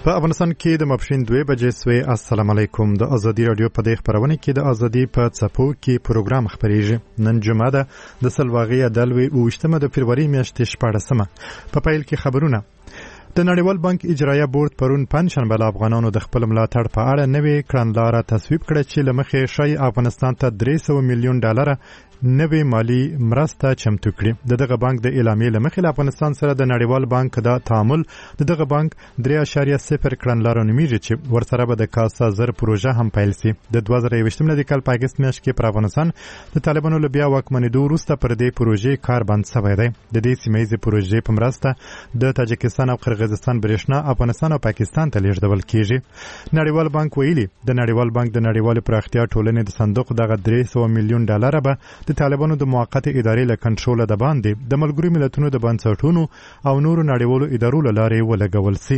په افغانستان کې د ماپښین 2 بجې سوی. السلام علیکم. د ازادي رادیو په دې خبرونه کې د ازادي په څپو کې پروګرام خبرېږي. نن جمعه ده د سلواغې دلوي 28 د فبرवरी میاشتې 14 په پیل کې خبرونه. د نړیوال بانک اجرایه بورډ پرون پنځشنبه له افغانانو د خپل ملاتړ په اړه نوې کړنلاره تصویب کړه چې له مخې شای افغانستان ته $300 میلیون نوې مالی مرسته چمتو کړي. دغه بانک د اعلامیې له مخې له افغانستان سره د نړیوال بانک د تعامل دغه بانک 3.0 کړنلاره نومیږي چې ورسره به د کاسا زر پروژه هم پیل سي. د 2021 کال په اگست میاشت کې پر افغانستان د طالبانو له بیا واکمنېدو وروسته پر دې پروژې کار بند شوی دی. د دې سیمه ییزې پروژې په مرسته د تاجکستان او قرغیزستان برېښنا افغانستان او پاکستان ته لیږدول کیږي. نړیوال بانک ویلي د نړیوال بانک د نړیوال پراختیا ټولنې د صندوق دغه $300 میلیون به د طالبانو د موقته ادارې له کنټرول د باندې د ملګرو ملتونو د بنسټونو او نورو نړیوالو ادارو له لارې ولګول سي.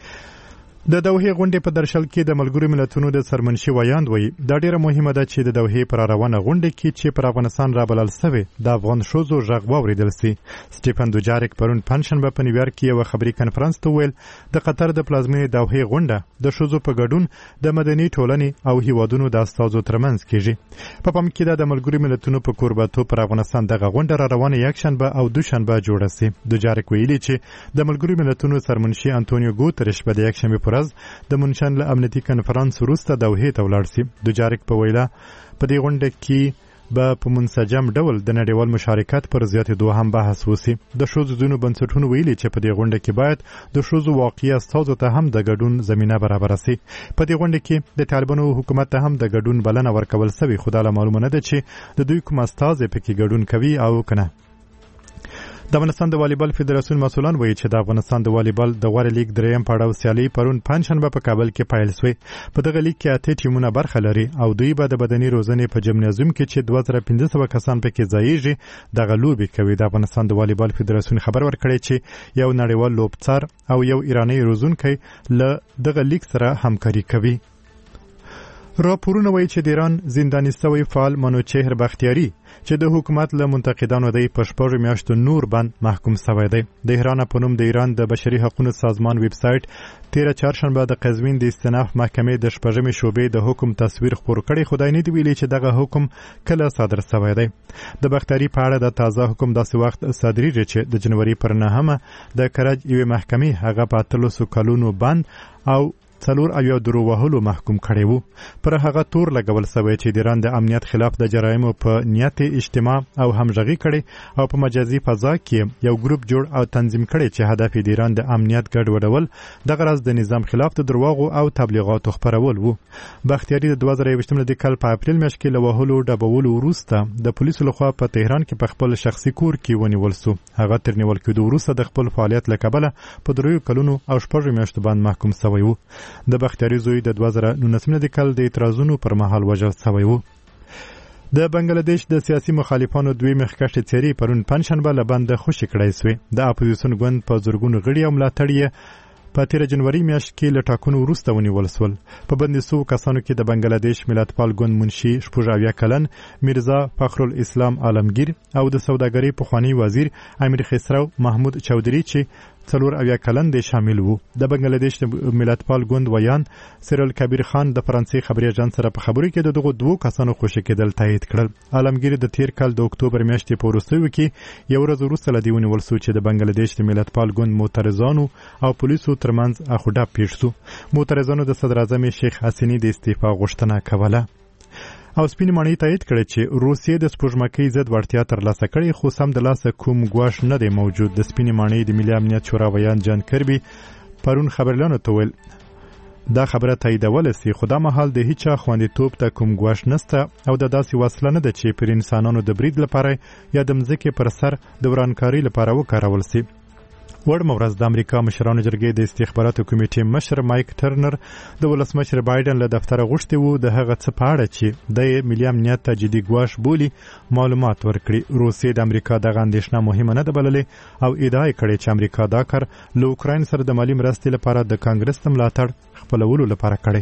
د دوحې غونډې په درشل کې د ملګرو ملتونو د سرمنشي ویاند وایي دا ډیره مهمه ده چې د دوحې پر روانه غونډه کې چې پر افغانستان رابلل شوی د افغان ښځو غږ واوریدل سي. سټیفن دوجاریک پرون پنځشنبه په نیویارک کې یو خبري کنفرانس ته ویل د قطر د پلازمینې دوحې غونډه د ښځو په ګډون د مدني ټولنې او هیوادونو د استازو ترمنځ کیږي. په پام کې د ملګرو ملتونو په کوربهتوب پر افغانستان دغه غونډه را روانه یکشنبه او دوشنبه جوړه سي. دوجاریک ویلي چې د ملګرو ملتونو سرمنشي انټونیو ګوتریش په یکشنبه پر د منشن له امنیتي کنفرانس وروسته دوحې ته ولاړ سي. دوجاریک په ویله په دې غونډه کې به په منسجم ډول د نړیوال مشارکت پر زیاتېدو هم بحث وسی. د ښځو ځینو بنسټونو ویلي چې په دې غونډه کې باید د ښځو واقعي استازو ته هم د ګډون زمینه برابره سي. په دې غونډه کې د طالبانو حکومت ته هم د ګډون بلنه ورکول سوی، خو دا معلومه نه ده چې د دوی کوم استازي پکې ګډون کوي او کنه. د افغانستان د والیبال فدراسیون مسؤلان وایي چې د افغانستان د والیبال د غوړ لیګ دریم پړاو سیالي پرون پنځشنبه په کابل کې پیل شوه. په دغه لیګ کې 8 ټیمونه برخه لري او دوی به د بدني روزنې په جمنازیوم کې چې 2500 کسان پکې ځایږي دغه لوبي کوي. د افغانستان د والیبال فدراسیون خبر ورکړی چې یو نړیوال لوبڅار او یو ایرانی روزونکی له دغه لیګ سره همکاري کوي. راپورونه وایي چې د ایران زنداني شوی فعال منوچهر بختیاری چې د حکومت له منتقدانو دی په 6 میاشتو نور بند محکوم شوی دی. د ایران په نوم د ایران د بشري حقوقو سازمان ویب سټ 13 چهارشنبه د قزوین د استئناف محکمې د 6مې شوبې د حکم تصویر خپور کړي. خدای نه دی ویلي چې دغه حکم کله صادر شوی دی. د بختیاری په اړه د تازه حکم داسې وخت صادریږي چې د جنوري پر 9 د کرج یوې محکمې هغه په 300 کلونو بند او 4 درو وهلو محکوم کړي وو. پر هغه تور لګول شوی چې د ایران د امنیت خلاف د جرایمو په نیت اجتماع او همغږي کړي او په مجازي فضا کې یو ګروپ جوړ او تنظیم کړي چې هدف د ایران د امنیت ګډوډول د غرض د نظام خلاف د دروغو او تبلیغاتو خپرول وو. بختیاری د 2021 کال په اپریل میاشت کې له وهلو ډبولو وروسته د پولیسو لخوا په تهران کې په خپل شخصي کور کې ونیول شو. هغه تر نیول کېدو وروسته د خپل فعالیت له کبله په 3 کلونو او 6 میاشتو باندې محکوم شوی وو. د بختیاری زوی د 2019 کال د اعتراضونو پر مهال وژل شوی وو. د بنگلاديش د سیاسي مخالفانو دوی مخکښ څېرې پرون پنځشنبه له بنده خوشي کړای سوی. د اپوزیسیون ګوند په زورګونو غړي او ملاتړي په 13 جنوري میاشت کې له ټاکنو وروسته ونیول شول. په بندي شوو کسانو کې د بنگلاديش ملتپال ګوند منشي 16 کلن میرزا فخرالاسلام عالمگیر او د سوداګرۍ پخوانی وزیر امیر خسرو محمود چودري چې 4 کلن دي شامل وو. د بنگلاديش ملتپال ګوند ویان سیرل کبیر خان د فرانسې خبري اژانس سره په خبرو کې دغه دوه کسانو خوشی کېدل تایید کړل. عالمگیر د تیر کال د اکتوبر میاشتې په وروستیو کې یو ورځ وروسته له دیونی ولسو چې د بنگلاديش د ملتپال ګوند معترضانو او پولیسو ترمنځ اخوډه پیښ شو. معترضانو د صدر اعظم شیخ حسینی د استعفا غوښتنه کوله. او سپین مانی تایید کړی چې روسیې د سپوږمکۍ ضد وړتیا ترلاسه کړې، خو سم د لاسه کوم ګواښ نه دی موجود. د سپین مانی د ملي امنیت شورا ویان جان کربي پرون خبرلانو ته ویل دا خبره تاییدول سي، خو دا مهال د هیچا خوندیتوب ته کوم ګواښ نسته او د داسې وسله نه ده چې پر انسانانو د برید لپاره یا د مځکې پر سر د ورانکاري لپاره وکارول سي. وړمه ورځ د امریکا مشرانو جرګې د استخباراتو کمیټې مشر مایک ټرنر د ولسمشر بایدن له دفتره غوښتي وو د هغه څه په اړه چې د ملي امنیت ته جدي ګواښ بولي معلومات ورکړي. روسیې د امریکا دغه اندېښنه مهمه نه ده بللې او ادعا کړې چې امریکا دا کار له اوکراین سره د مالي مرستې لپاره د کانګرس د ملاتړ خپلولو لپاره کړی.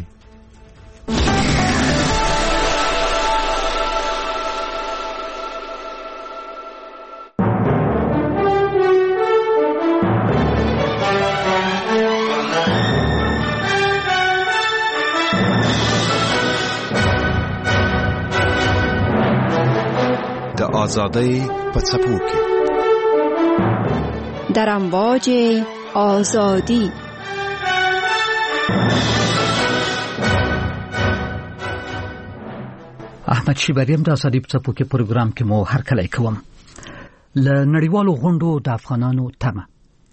آزادی په څپو کې در امواج آزادی. احمد شیبریم د آزادی په څپو کې پروګرام کې مو هرکلی کوم. له نړیوالو غونډو د افغانانو تمه.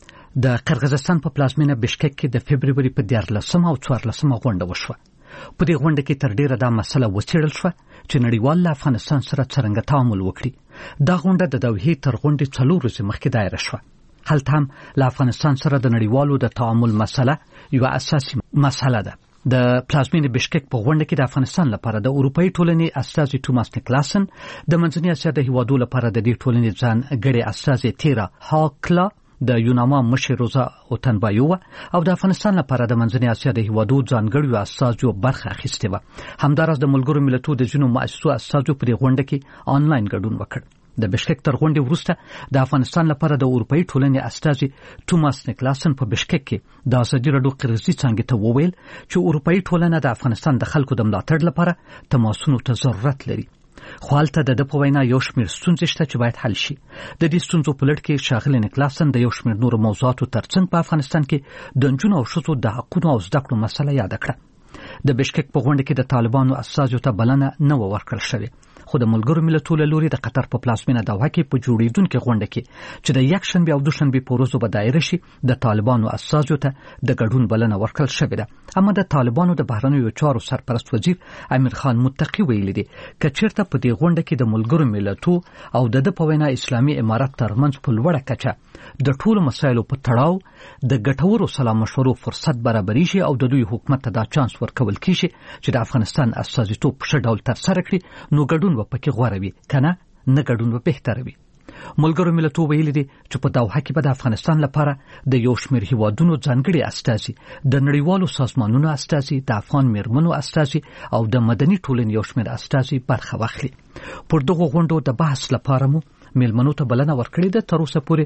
د قرغیزستان په پلازمینه بشکک کې د فبروري په 14 او 14 غونډه وشوه. په دې غونډه کې تر ډیره دا مسله وڅېړل شوه چې نړیوال له افغانستان سره څرنګه تعامل وکړي. دا غونډه د دوحې تر غونډې 4 ورځې مخکې دایره شوه. هلته هم له افغانستان سره د نړیوالو د تعامل مسله یو اساسي مسله ده. د پلازمینه بشکک په غونډه کې د افغانستان لپاره د اروپאי ټولنې استازي توماس نیکلاسن، د منځنۍ اسیا د هیوادو لپاره د دې ټولنې ځان غړي استازي تیرا هاکلا، د یوناما مشر روزا اوتنبایو او د افغانستان لپاره د منځنۍ اسیا د هیوادو ځانګړو استازو برخه اخیستې و. همدارس د ملګرو ملتونو د ځینو مؤسسو استازو په غونډه کې آنلاین ګډون وکړ. د بشکک تر غونډې وروسته د افغانستان لپاره د اروپאי ټولنې استازي توماس نیکلاسن په بشکک کې د ازادي راډیو قرغیزي څنګه ته وویل چې اروپאי ټولنه د افغانستان د خلکو د ملاتړ لپاره تماسونو ته ضرورت لري. خو هلته د په وینا یو شمېر ستونزې شته چې باید حل شي. د دې ستونزو په لړ کې ښاغلی نیکلاسن د یو شمېر نورو موضوعاتو ترڅنګ په افغانستان کې د نجونو او ښځو د حقونو او زده کړو مسله یاد کړه. د بشکک په غونډه کې د طالبانو استازو ته بلنه نه ورکړل شوې، خو د ملګرو ملتونو لوري د قطر په پلازمینه دوحه کې په جوړیدونکو غونډه کې چې د یکشنبه او دوشنبه په ورځو به دایره شي د طالبانو استازو ته د ګډون بلنه ورکړل شوې ده. اما د طالبانو د بهرنیو چارو سرپرست وزیر امیر خان متقی ویلي دی چې چیرته په دې غونډه کې د ملګرو ملتونو او د په وینا اسلامي امارات ترمنځ په لوړه کچه د ټولو مسایلو په تړاو د ګټورو سلا مشورو فرصت برابرېږي او د دوی حکومت ته دا چانس ورکول کیږي چې د افغانستان استازیتوب په ښه ډول ترسره کړي، نو ګډون به پکې غوره وي، کنه نه ګډون به بهتره وي. ملګرو ملتونو ویلي دي چې په دوحه کې به د افغانستان لپاره د یو شمېر هیوادونو ځانګړي استازي، د نړیوالو سازمانونو استازي، د افغان میرمنو استازي او د مدني ټولنې یو شمېر استازي برخه واخلي. پر دغه غونډو د بحث لپاره مو میلمنو ته بلنه ورکړې ده. تر اوسه پورې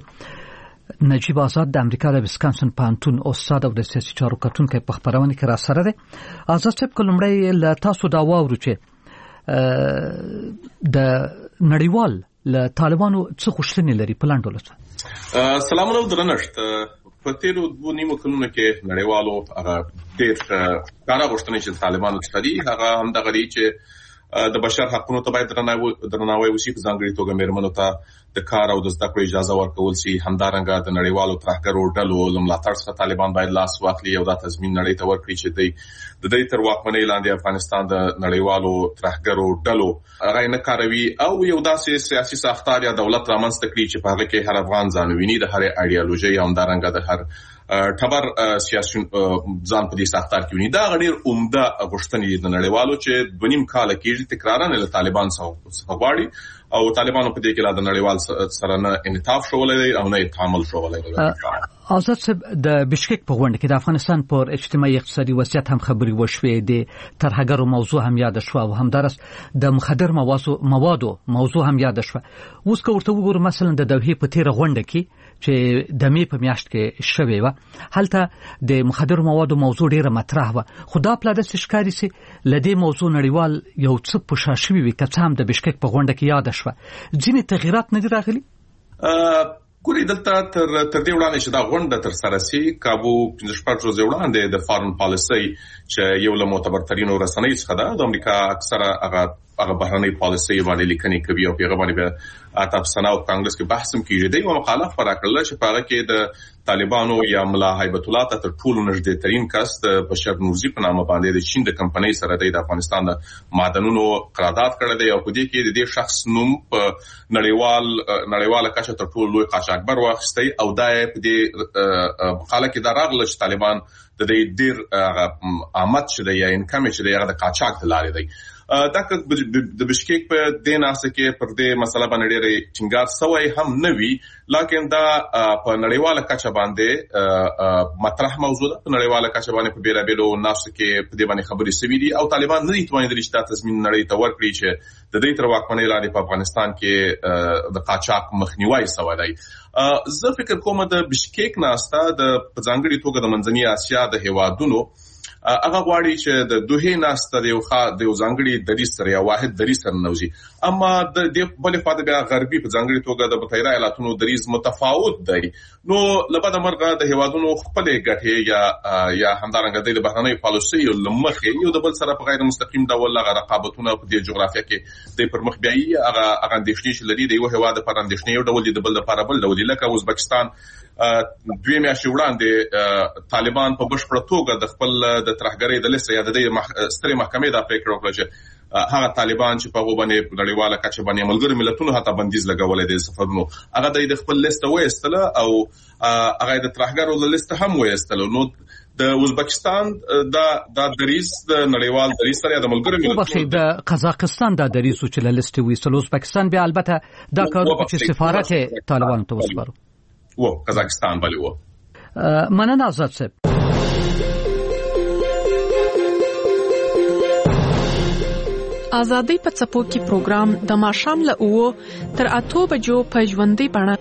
نجیب آزاد د امریکا د ویسکانسن پوهنتون استاد او د سیاسي چارو کتونکی په خپرونه کې را سره دی. آزاد صاحب، لومړی له تاسو دا واورو چې د نړیوال له طالبانو څه غوښتنې لري په لاندې ولڅ. سلام علیکم درنښت. په تیرو 2.5 کلونو کې نړیوالو هغه ډېر کارا غوښتنې چې طالبانو لري هغه هم د غړي چې د بشر حقوقو ته باید درناوی وشي، په ځانګړي توګه میرمنو ته د کار او د زده کړې اجازه ورکول شي. همدارنګه د نړیوالو ترهګرو ډلو له ملاتړ څخه طالبان باید لاس واخلي او دا تضمین نړۍ ته ورکړي چې د دې تر واکمنۍ لاندې افغانستان د نړیوالو ترهګرو ډلو هغه نه کاروي او یو داسې سیاسي ساختار یا دولت رامنځته کړي چې په هغه کې هر افغان ځان ویني، د هر ایډیالوژي او همدارنګه د هر ټبر سیاسي ځان په دې ساختار کې ونی. دا غیر عمده غوښتنې د نړیوالو چې 2.5 کال کېږي تکرارا له طالبان څخه غواړي او طالبانو په دې کې لا د نړیوال سره نه انعطاف شولای او نه تعامل شولای. آزاد صاحب، د بشکک په غونډه کې د افغانستان پر اجتماعي اقتصادي وضعیت هم خبرې وشوې، د ترهګرو موضوع هم یاد شو او همدارس د مخدر موادو موضوع هم یاد شو. اوس که ورته وګورو مثلا د دوحې په تیر غونډه کې چې د مې په میاشت کې شوې و، هلته د مخدر موادو موضوع ډیره مطرح و، خو دا پلاده ښکاري چې لدې موضوع نړیوال یو څه پوښاشوي وي که څه هم د بشکک په غونډه کې یاد شو. ځینې تغیرات نه دي راغلي. ګوري دلته تر دې وړاندې چې دا غونډه تر سره سي کابو 15 ورځې وړاندې د فارن پالیسي چې یو له معتبرترینو رسنیو څخه ده، د امریکا اکثره هغه بهرنۍ پالیسي باندې لیکنې کوي او پیغام باندې تاسو سنا او کانګرس کې بحث هم کیږي. دی او مخالف راکړل چې په هغه کې د طالبانو یا ملا هیبت الله ته تر ټولو نږدې ترين کس د بشر نورزي په نامه باندې د چین د کمپنۍ سره د افغانستان د معدنونو قرارداد کړی دی او په دې کې د دې شخص نوم په نړیواله کچه تر ټولو لوی قاچاقبر واخیستی او دا په دې مقاله کې دا راغله چې طالبان د دې ډیر آمد چې د یا انکم چې د قاچاق د لارې دی. دا د بشکیک په دیناسه کې پر دې مسله باندې ډېر ټینګار سوی هم نه وی، لکه دا په نړیواله کچه باندې مطرح موضوع ده. په نړیواله کچه باندې په بیلابیلو ناسو کې په دې باندې خبرې سوي دي او طالبان نه دي توانیدلی چې دا تضمین نړۍ ته ورکړي چې د دې تر واکمنۍ لاندې په افغانستان کې د قاچاق مخنیوي سوی دی. زه فکر کوم د بشکیک ناسته د ځانګړي توګه د منځنۍ اسیا د هیوادونو هغه غواړي چې د دوه ناسته د یو ځانګړي دریځ سره یا واحد دریځ سره نوځي. اما د بل خوا د غربي په ځانګړي توګه د متحده ایالاتونو دریځ متفاوت دی. نو لبد مرغه د هیوادونو خپل ګټې یا همدارنګه د بهرنۍ پالیسۍ لمخې یو د بل سره په غیر مستقیم ډول هغه رقابتونه په دې جغرافیه کې د پرمخ بیاي هغه اندېښنې چې لري د یو هیواد پر اندېښنې یو ډول د بل لپاره بل ډول لکه ازبکستان 2 میاشتې وړاندې طالبان په بشپړه توګه د خپل د ترهګرۍ د لیست یا د سترې محکمې د پریکړه وکړه چې هغه طالبان چې په غوبنه نړیواله کچه باندې ملګری ملتونو هته بندیز لګولې د سفرونو هغه د خپل لیست وېستله او هغه د ترهګرو د لیست هم وېستله. نو د ازبکستان د دریز د نړیوال دریز سره د ملګری ملتونو د قزاقستان د دریز چې له لیست وېستل ازبکستان بیا البته دا کار چې سفارت طالبان ته وسپارو قزاقستان بلی و. مننه آزاد صاحب. آزادۍ په څپو کې پروګرام د ماښام له 9 تر 8 بجو په ژوندۍ بڼه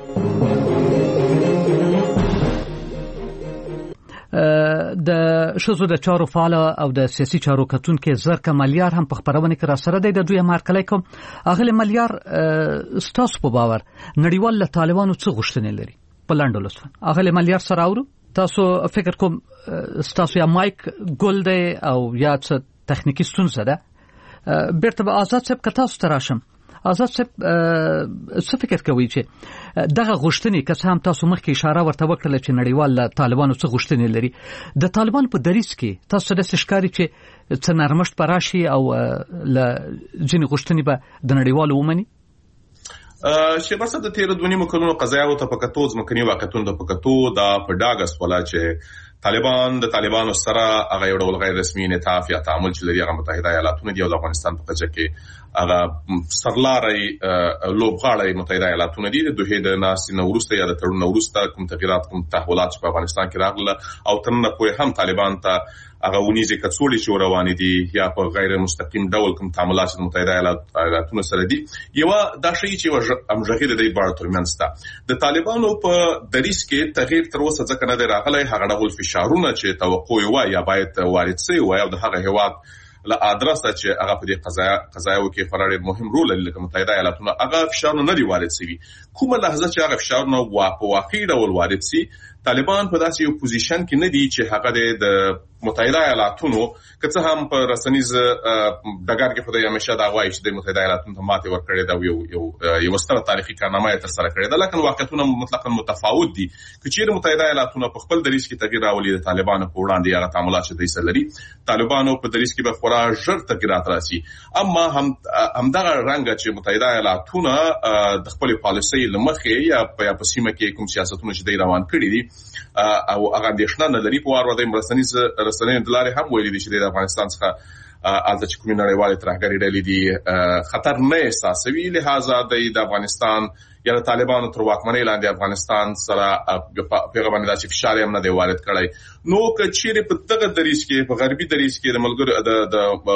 د شوزو د چارو فعال او د سیاسي چارو کتونکو زرکه ملیار هم په خبرونه کې را سره دی. د دوی مارکلای کوم اغله ملیار ستاسو په باور نړیوال له طالبانو څه غوښتنې لري په لاندو لسفن اغله ملیار سره اورو تاسو فکر کوم ستاسو یا مایک ګول دی او یا څه تخنیکی ستونزه ده بیرته به آزاد صاحب که تاسو تراشم. آزاد صاحب څه فکر کوي چې دغه غوښتنې که هم تاسو مخکې اشاره ورته وکړه چې نړیوال له طالبانو څه غوښتنې لري د طالبان په دریځ کې تاسو د ښکاری چې څه نرمښت پراشي او له ځینې غوښتنې به د نړیوالو ومني چې بس د 13 کلونو قضایا ته پکتو ځمکني واقعیتونو د پکتو دا په ډاګس ولا چې طالبانو سره هغه یو ډول غیر رسمي انعطاف یا تعامل چې لري هغه متحده ایالاتونه دی او د افغانستان په کچه کې هغه سرلاري لوبغاړي متحده ایالاتونه دي د دوه د ناس نورسته یا د تړون نورسته کوم تغیرات کوم تحولات په افغانستان کې راغله او ترنه په هم طالبان ته هغه ونیزه کڅوړي چې روان دي یا په غیر مستقیم ډول کوم تعاملات متحده ایالاتونو سره دي یو دا شی چې امژغه د دې بار ترمنځ تا د طالبانو په دریس کې تغییر تر اوسه ځکه نه راغلی هغه ډول فشارونه چې توقع وي یا باید وارد شي او د هغه هواد له ادرسه چې هغه په دې قضایو کې فرار مهم رول لري لکه متحده ایالاتونه هغه فشارونه نه دی وارد شي کومه لحظه چې هغه فشارونه واقعي ډول وارد شي طالبان په داسې یو پوزیشن کې نه دي چې هغه د متحده ایالاتونو که هم په رسنیز دګر کې خدای همیشه دا وایي چې د متحده ایالاتونو ته ماته ورکړي دا یو ستره تاریخي کارنامه تر سره کړې ده لکه واقعیتونه مطلقاً متفاوت دي که چیرې متحده ایالاتونو په خپل دریځ کې تغییر راولي د طالبانو په وړاندې هغه تعاملات چې دوی سره لري طالبانو په دریځ کې به خورا ژر تغیرات راشي اما همدغه رنګ چې متحده ایالاتونو د خپل پالیسۍ لمخې یا په سیمه کې کوم سیاستونه چې دوی روان کړي دي او هغه اندېښنه نه لري په وار ودی رسنۍ دلاري هم ویلي دي چې د افغانستان څخه الته چې کومې نړیوالې ترهګرۍ ډلې دي خطر نه احساسوي لهذا د افغانستان یا د طالبانو تر واکمنۍ لاندې افغانستان سره پیغام نه چې فشار هم نه دی وارد کړی نو که چیرې په دغه دریځ کې په غربي دریځ کې د ملګرو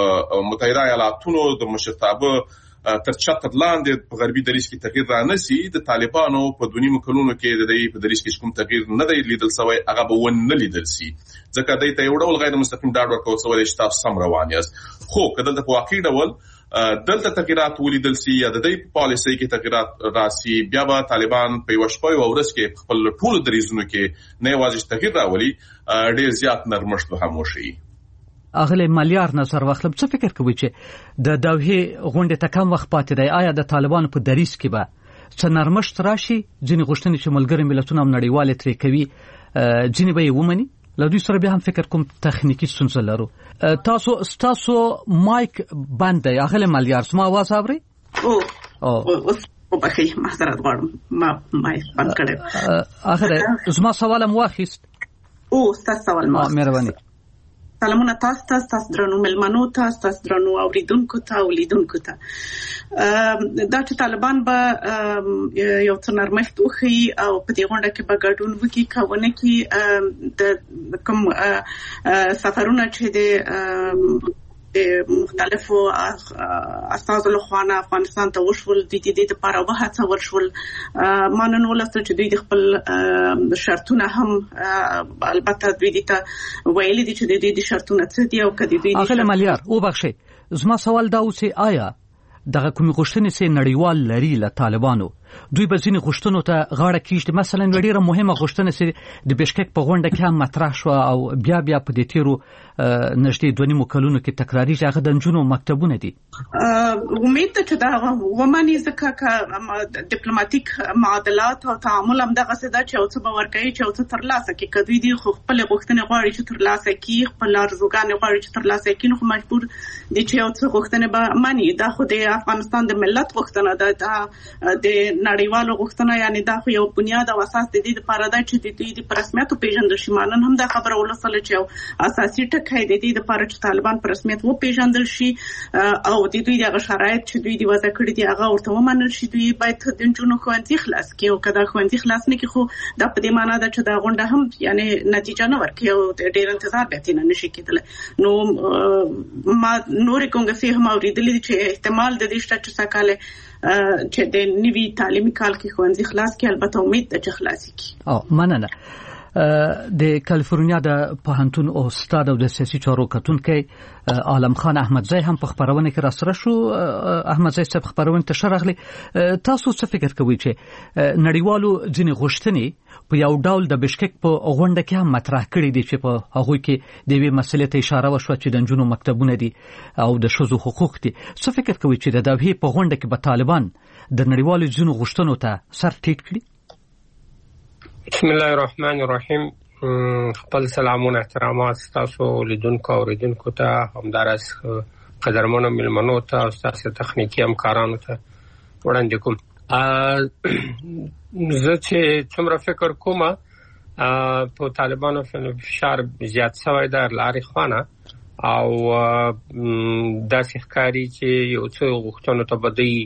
د متحده ایالاتونو د مشرتابه تر چتر لاندې په غربي دریځ کې تغییر را نسی د طالبانو په 2 کلونو کې د دې په دریځ کې کوم تغییر نه دی لیدل شوی هغه به ونه لیدل شي ځکه دای ته یو ډول غیر مستقیم ډاډ ورکول شوی چې تاسو سم روان یاست خو کله په واقعي ډول دلته تغیرات ولیدل شي یا د دې پالیسۍ کې تغیرات راسي بیا به طالبان په وشپوي او ورس کې خپل ټول دریځونو کې نه واځي تغییر راولي ډیر زیات نرمښت به هم وشي اغله ملیار نظر واخلم څه فکر کوي چې د دوه غونډه ته کم وخت پاتې دی آیا د طالبانو په دریځ کې به څه نرمښت راشي ځینې غوښتنې چې ملګری ملتونه هم نړیوال ترې کوي ځینې به یې ومني له دوی سره به هم فکر کوم تخنیکی ستونزه لرو تاسو مایک بند دی اغله ملیار سم आवाज اوري او بخي معذرت غواړم ما مایک بند کړم اخره زما سوالم واخیست تاسو سوال ما مهرباني سلامونه تاسو درنو ملمنو تاسو درنو اوریدونکو ته ولیدونکو ته دا چې طالبان به یو څه نرمښت وخی او په دې غونډه کې به ګډون وکړي کاونه کې د کوم سفرونه چې د مختلفو اساسو له خوانه افغانستان ته وشول د دې لپاره وهڅه ورشول مانن ولست چې دوی خپل شرطونه هم البته دوی ته ویلي دي چې د دې شرطونه څه دي او کدي دوی اغه مليار او بخښي زما سوال دا اوسه آیا دغه کومې غوښتنې سي نړیوال لري له طالبانو دوی به ځینې غوښتنو ته غاړه کیږي مثلا ډیره مهمه غوښتنه سي د بشکک په غونډه کې هم مطرح شو او بیا په دې تیرو نږدې 2.5 کلونو کې تکراری ځای د جنونو مکتبونه دي امید ته چې دا ومني ځکه ډیپلوماټیک معادلات او تعامل هم دغه څه چې او څه باور کوي چې او څه ترلاسه کوي کدوې دي خو خپل غوښتنې غواړي چې ترلاسه کوي خپل ارزوګان غواړي چې ترلاسه کوي نو مجبور دي چې او څه غوښتنې به مانی دا خو د افغانستان د ملت غوښتنه ده د نړیوالو غوښتنه یعنی دا خو یو بنیاد او اساس د دې لپاره ده چې د دې په رسمیت پیژندل شي مانن هم دا خبره ولسله چې اساسي ټکی د دې لپاره چې طالبان په رسمیت و پیژندل شي او د دوی د شرایط چې دوی د وضع کړی دي هغه ورته ومنل شي دوی باید د جنونو خوندې خلاص کړي او کدا خوندې خلاص نه کړي خو دا په دې معنی ده چې دا غونډه هم یعنی نتیجه نه ورکړي او ډیر انتظار به تینه نشي کېدل نو ما نور کومګه هم اوریدلې چې احتمال د دې شته چې سکاله چې د نوي تعلیمي کال کې خوندې خلاص کړي البته امید ده چې خلاص کړي او مننه د کالیفورنیا د پوهنتون استاد او د سیاسي چارو کتونکو عالم خان احمدزی هم په خبرونه کې راسره شو احمدزی صاحب خبرونه ته شرغلی تاسو څه فکر کوئ چې نړیوالو ځینې غوښتنې په یو ډول د بشکک په غونډه کې هم مطرح کړي دي چې په هغه کې د وی مسلې ته اشاره وشو چې د جنونو مکتبونه دي او د شذو حقوق دي څه فکر کوئ چې د دوی په غونډه کې به طالبان د نړیوالو ځینو غوښتنو ته سر ټیټ کړي بسم الله الرحمن الرحیم خپل سلامونه احترامات تاسو لیدونکو او اوریدونکو ته همدارس قدرمنو ملمنو ته او تاسو تخنیکی همکارانو ته وړاندې کوم زه چې څومره فکر کوم په طالبانو فشار زیات شوی د لارې خوانه او داسې ښکاري چې یو څه غوښتنو ته بدی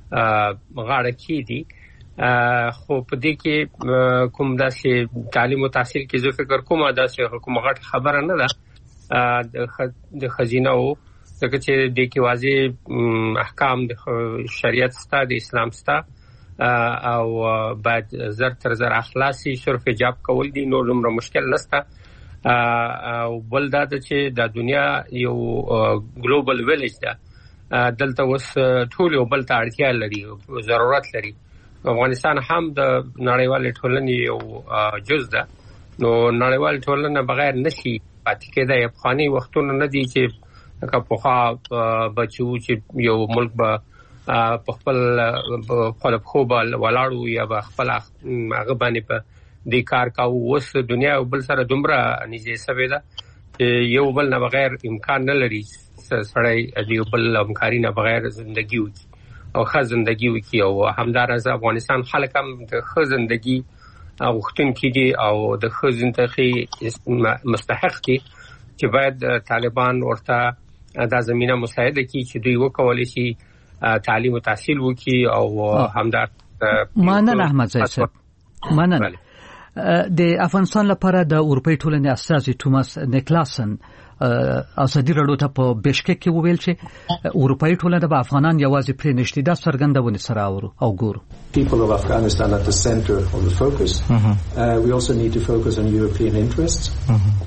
غاړه کیدي خو په دې کې کوم داسې تعلیم او تحصیل کې زه فکر کوم داسې کوم غټ خبره نه ده د خزینه او ځکه چې د کې واضح احکام د شریعت ستا د اسلام ستا او بعد زر تر زر اخلاصي صرف حجاب کول دي نو لمره مشکل نسته او بل دا چې د دنیا یو ګلوبل ویلیج ده دلته وس ټول یو بل ته اړتیا لري ضرورت لري افغانستان هم د نړیوال ټولنې یو جز ده نو نړیوال ټولنه بغیر نشي پاتې کېدای افغاني وختونه نه دي چې که بچو چې یو ملک به په خپل خو به ولاړو یا به خپل هغه باندې په دې کار کاوه اوس دنیا بل سره دومره نږدې شوې ده چې یو بل نه بغیر امکان نه لري سړی د یو بل همکاري نه بغیر زندگی وکړي او ښه زندگی وکړي او همدارنګه افغانستان خلک هم د ښه زندگی غوښتونکي دي او د ښه زندگی مستحق دي چې باید طالبان ورته دا زمينه مساعده کړي چې دوی وکولای شي تعلیم او تحصیل وکړي او همدار مننه احمدزی صاحب مننه د افغانستان لپاره د اروپای ټولنې استازي توماس نیکلاسن ازادي راډیو ته په بشکک کې وویل چې اروپای ټولنه به افغانان یوازې پرې نشي دا څرګندونه سره او ګورو People of Afghanistan at the center of the focus. We also need to focus on European interests.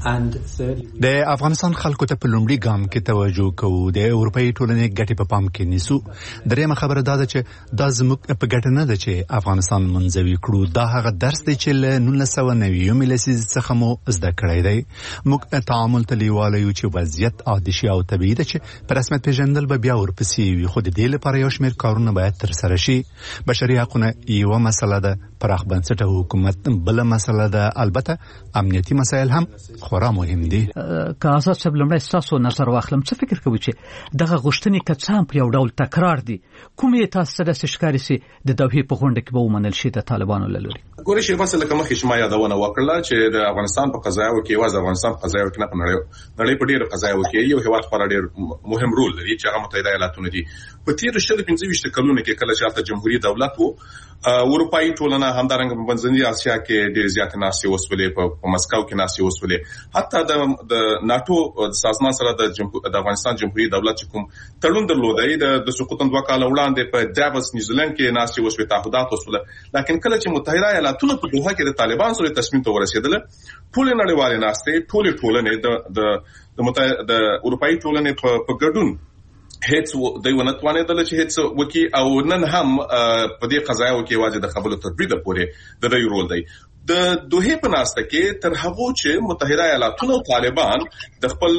د افغانستان خلکو ته په لومړي ګام کې توجه کوو د اروپאי ټولنې ګټې په پام کې نیسو درېمه خبره دا ده چې دا زموږ په ګټه نه ده چې افغانستان منځوي کړو دا هغه درس دی چې له 1990 لسیز څخه مو زده کړی دی موږ تعامل ته لیواله یو چې وضعیت عادي شي او طبیعي ده چې په رسمیت پیژندل به بیا ورپسې وي خو د دې لپاره یو شمېر کارونه باید ترسره شي بشري حقوقونه یو مسله ده پراخ بنسټه حکومت بل مسله ده البته امنیتي مسایل هم خورا مهم دي که آزاد صاحب لمړی تاسو نظر واخلم څه فکر کوئ چې دغه غوښتنې که څه هم په یو ډول تکرار دي کومې تاسو سره ښکاري سي د دوی په غونډه کې به ومنل شي د طالبانو له لوري ګورې شي مثلا کومه خشمه یادونه وکړه چې د افغانستان په قضایو کې واز افغانستان په قضایو کې نه نړۍ په ډیره قضایو کې یو هیواد پر ډیر مهم رول لري چې هغه متحده ایالاتونه دي په تیر 15 کلونو کې کله چې جمهوریت دولت وو اروپאי ټولنه همدارنګه په منځنۍ اسیا کې ډېر زیات ناسي وسولې په مسکو کې ناسي وسولې حتی د ناتو سازمان سره د افغانستان جمهوریت دولت کوم تړون درلودای د سقوط 2 کال وړاندې په دابس نیوزیلند کې ناسي وسولې تعهدات وسوله لکن کله چې متحده ایالاتونو په دوحه کې د طالبان سره تصمیم ته ورسېدل ټول نړیوال ناشته ټول ټولنې د اروپאי ټولنې په ګډون هیڅ د یو نتوانه دل چې هیڅ وکي او نن هم په دې قضایا وکي واجب د خبرو تدبیر پورې د رول دی د دوه په ناسته کې تر هغه چې متحده ایالاتونو طالبان د خپل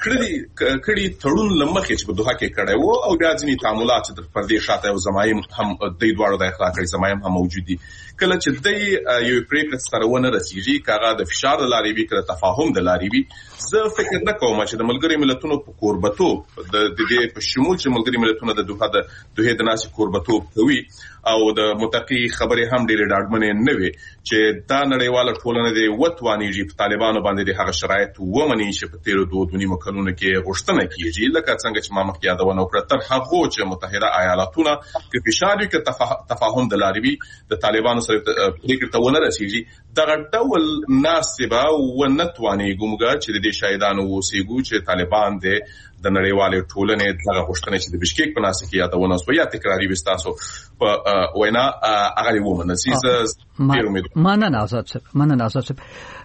کړي تړون لمخې چې په دوه کې کړي وو او بیا ځینی تعاملات د پردي شاته او زمایم هم د دوړو د اخلاقي زمایم هم موجود دي کله چې د یو پریکړه سره ونه رسیږي کاغه د فشار د لاري وی کړه تفاهم د لاري وی زه فکر نه کوم چې د ملګری ملتونو په قربتو د دې په شمول چې ملګری ملتونو د دوه د ناسي قربتو کوي او د متقی خبره هم ډېر ډاډمنې نه وي چې دا نړیواله ټولنه د وټوانیږي په طالبانو باندې د هغه شرایط ومني چې په تیر 2.5 کلونو کې غوښتنه کیږي لکه څنګه چې ما مخکې یادونه وکړه تر هغه چې متحده ایالاتونه کې فشار کې تفاهم د لاري د طالبانو سره پریکړه ته ونه رسیږي دا ډول ناسبه و نتواني ګمګه چې د شهیدانو وسیګو چې طالبان د نړیوالې ټولنې دغه غوښتنه چې د بشکیک په ناسه کې یادونه وسو یا تکراری وستاسو په وینا هغه ومنه سیزه مننه آزاد صاحب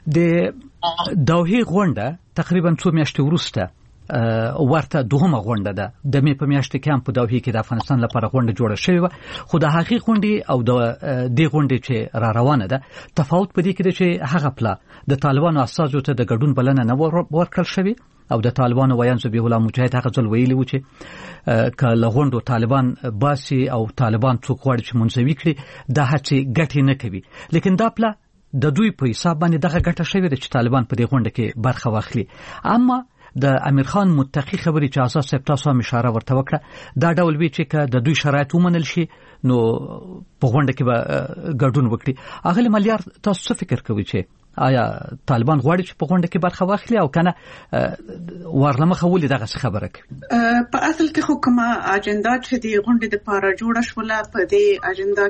د دوحې غونډه تقریبا 2 میاشتې وروسته ورته دوهمه غونډه ده د مې په میاشت کې هم په دوحې کې د افغانستان لپاره غونډه جوړه شوې و خو د حقیقي غونډې او د دې غونډې چې را روانه ده تفاوت په دې کې ده چې هغه پلا د طالبانو اساسو ته د ګډون بلنه نه ورکړل شوی او د طالبانو ویان ذبیح الله مجاهد هغه ځل ویلي و چې کله غونډو طالبان باسي او طالبان څوک غواړي چې منځوي کړي دا هڅه ګټه نه کوي لیکن دا پلا د دوی په حساب باندې دغه ګټه شوی ده چې طالبان په دې غونډه کې برخه واخلي اما د امیر خان متقی خبري چې اساس سپ تاسو هم اشاره ورته وکړه دا ډول وی چې د دوی شرایط ومنل شي نو په غونډه کې به ګډون وکړي اغلی مليار تاسو څه فکر کوئ چې آیا طالبان غواړي چې په غونډه کې برخه واخلي او کنه ورلمخه ولې دغه خبره کوي په اصل کې خو کومه اجنډا چې د غونډې د لپاره جوړه شوله په دې اجنډا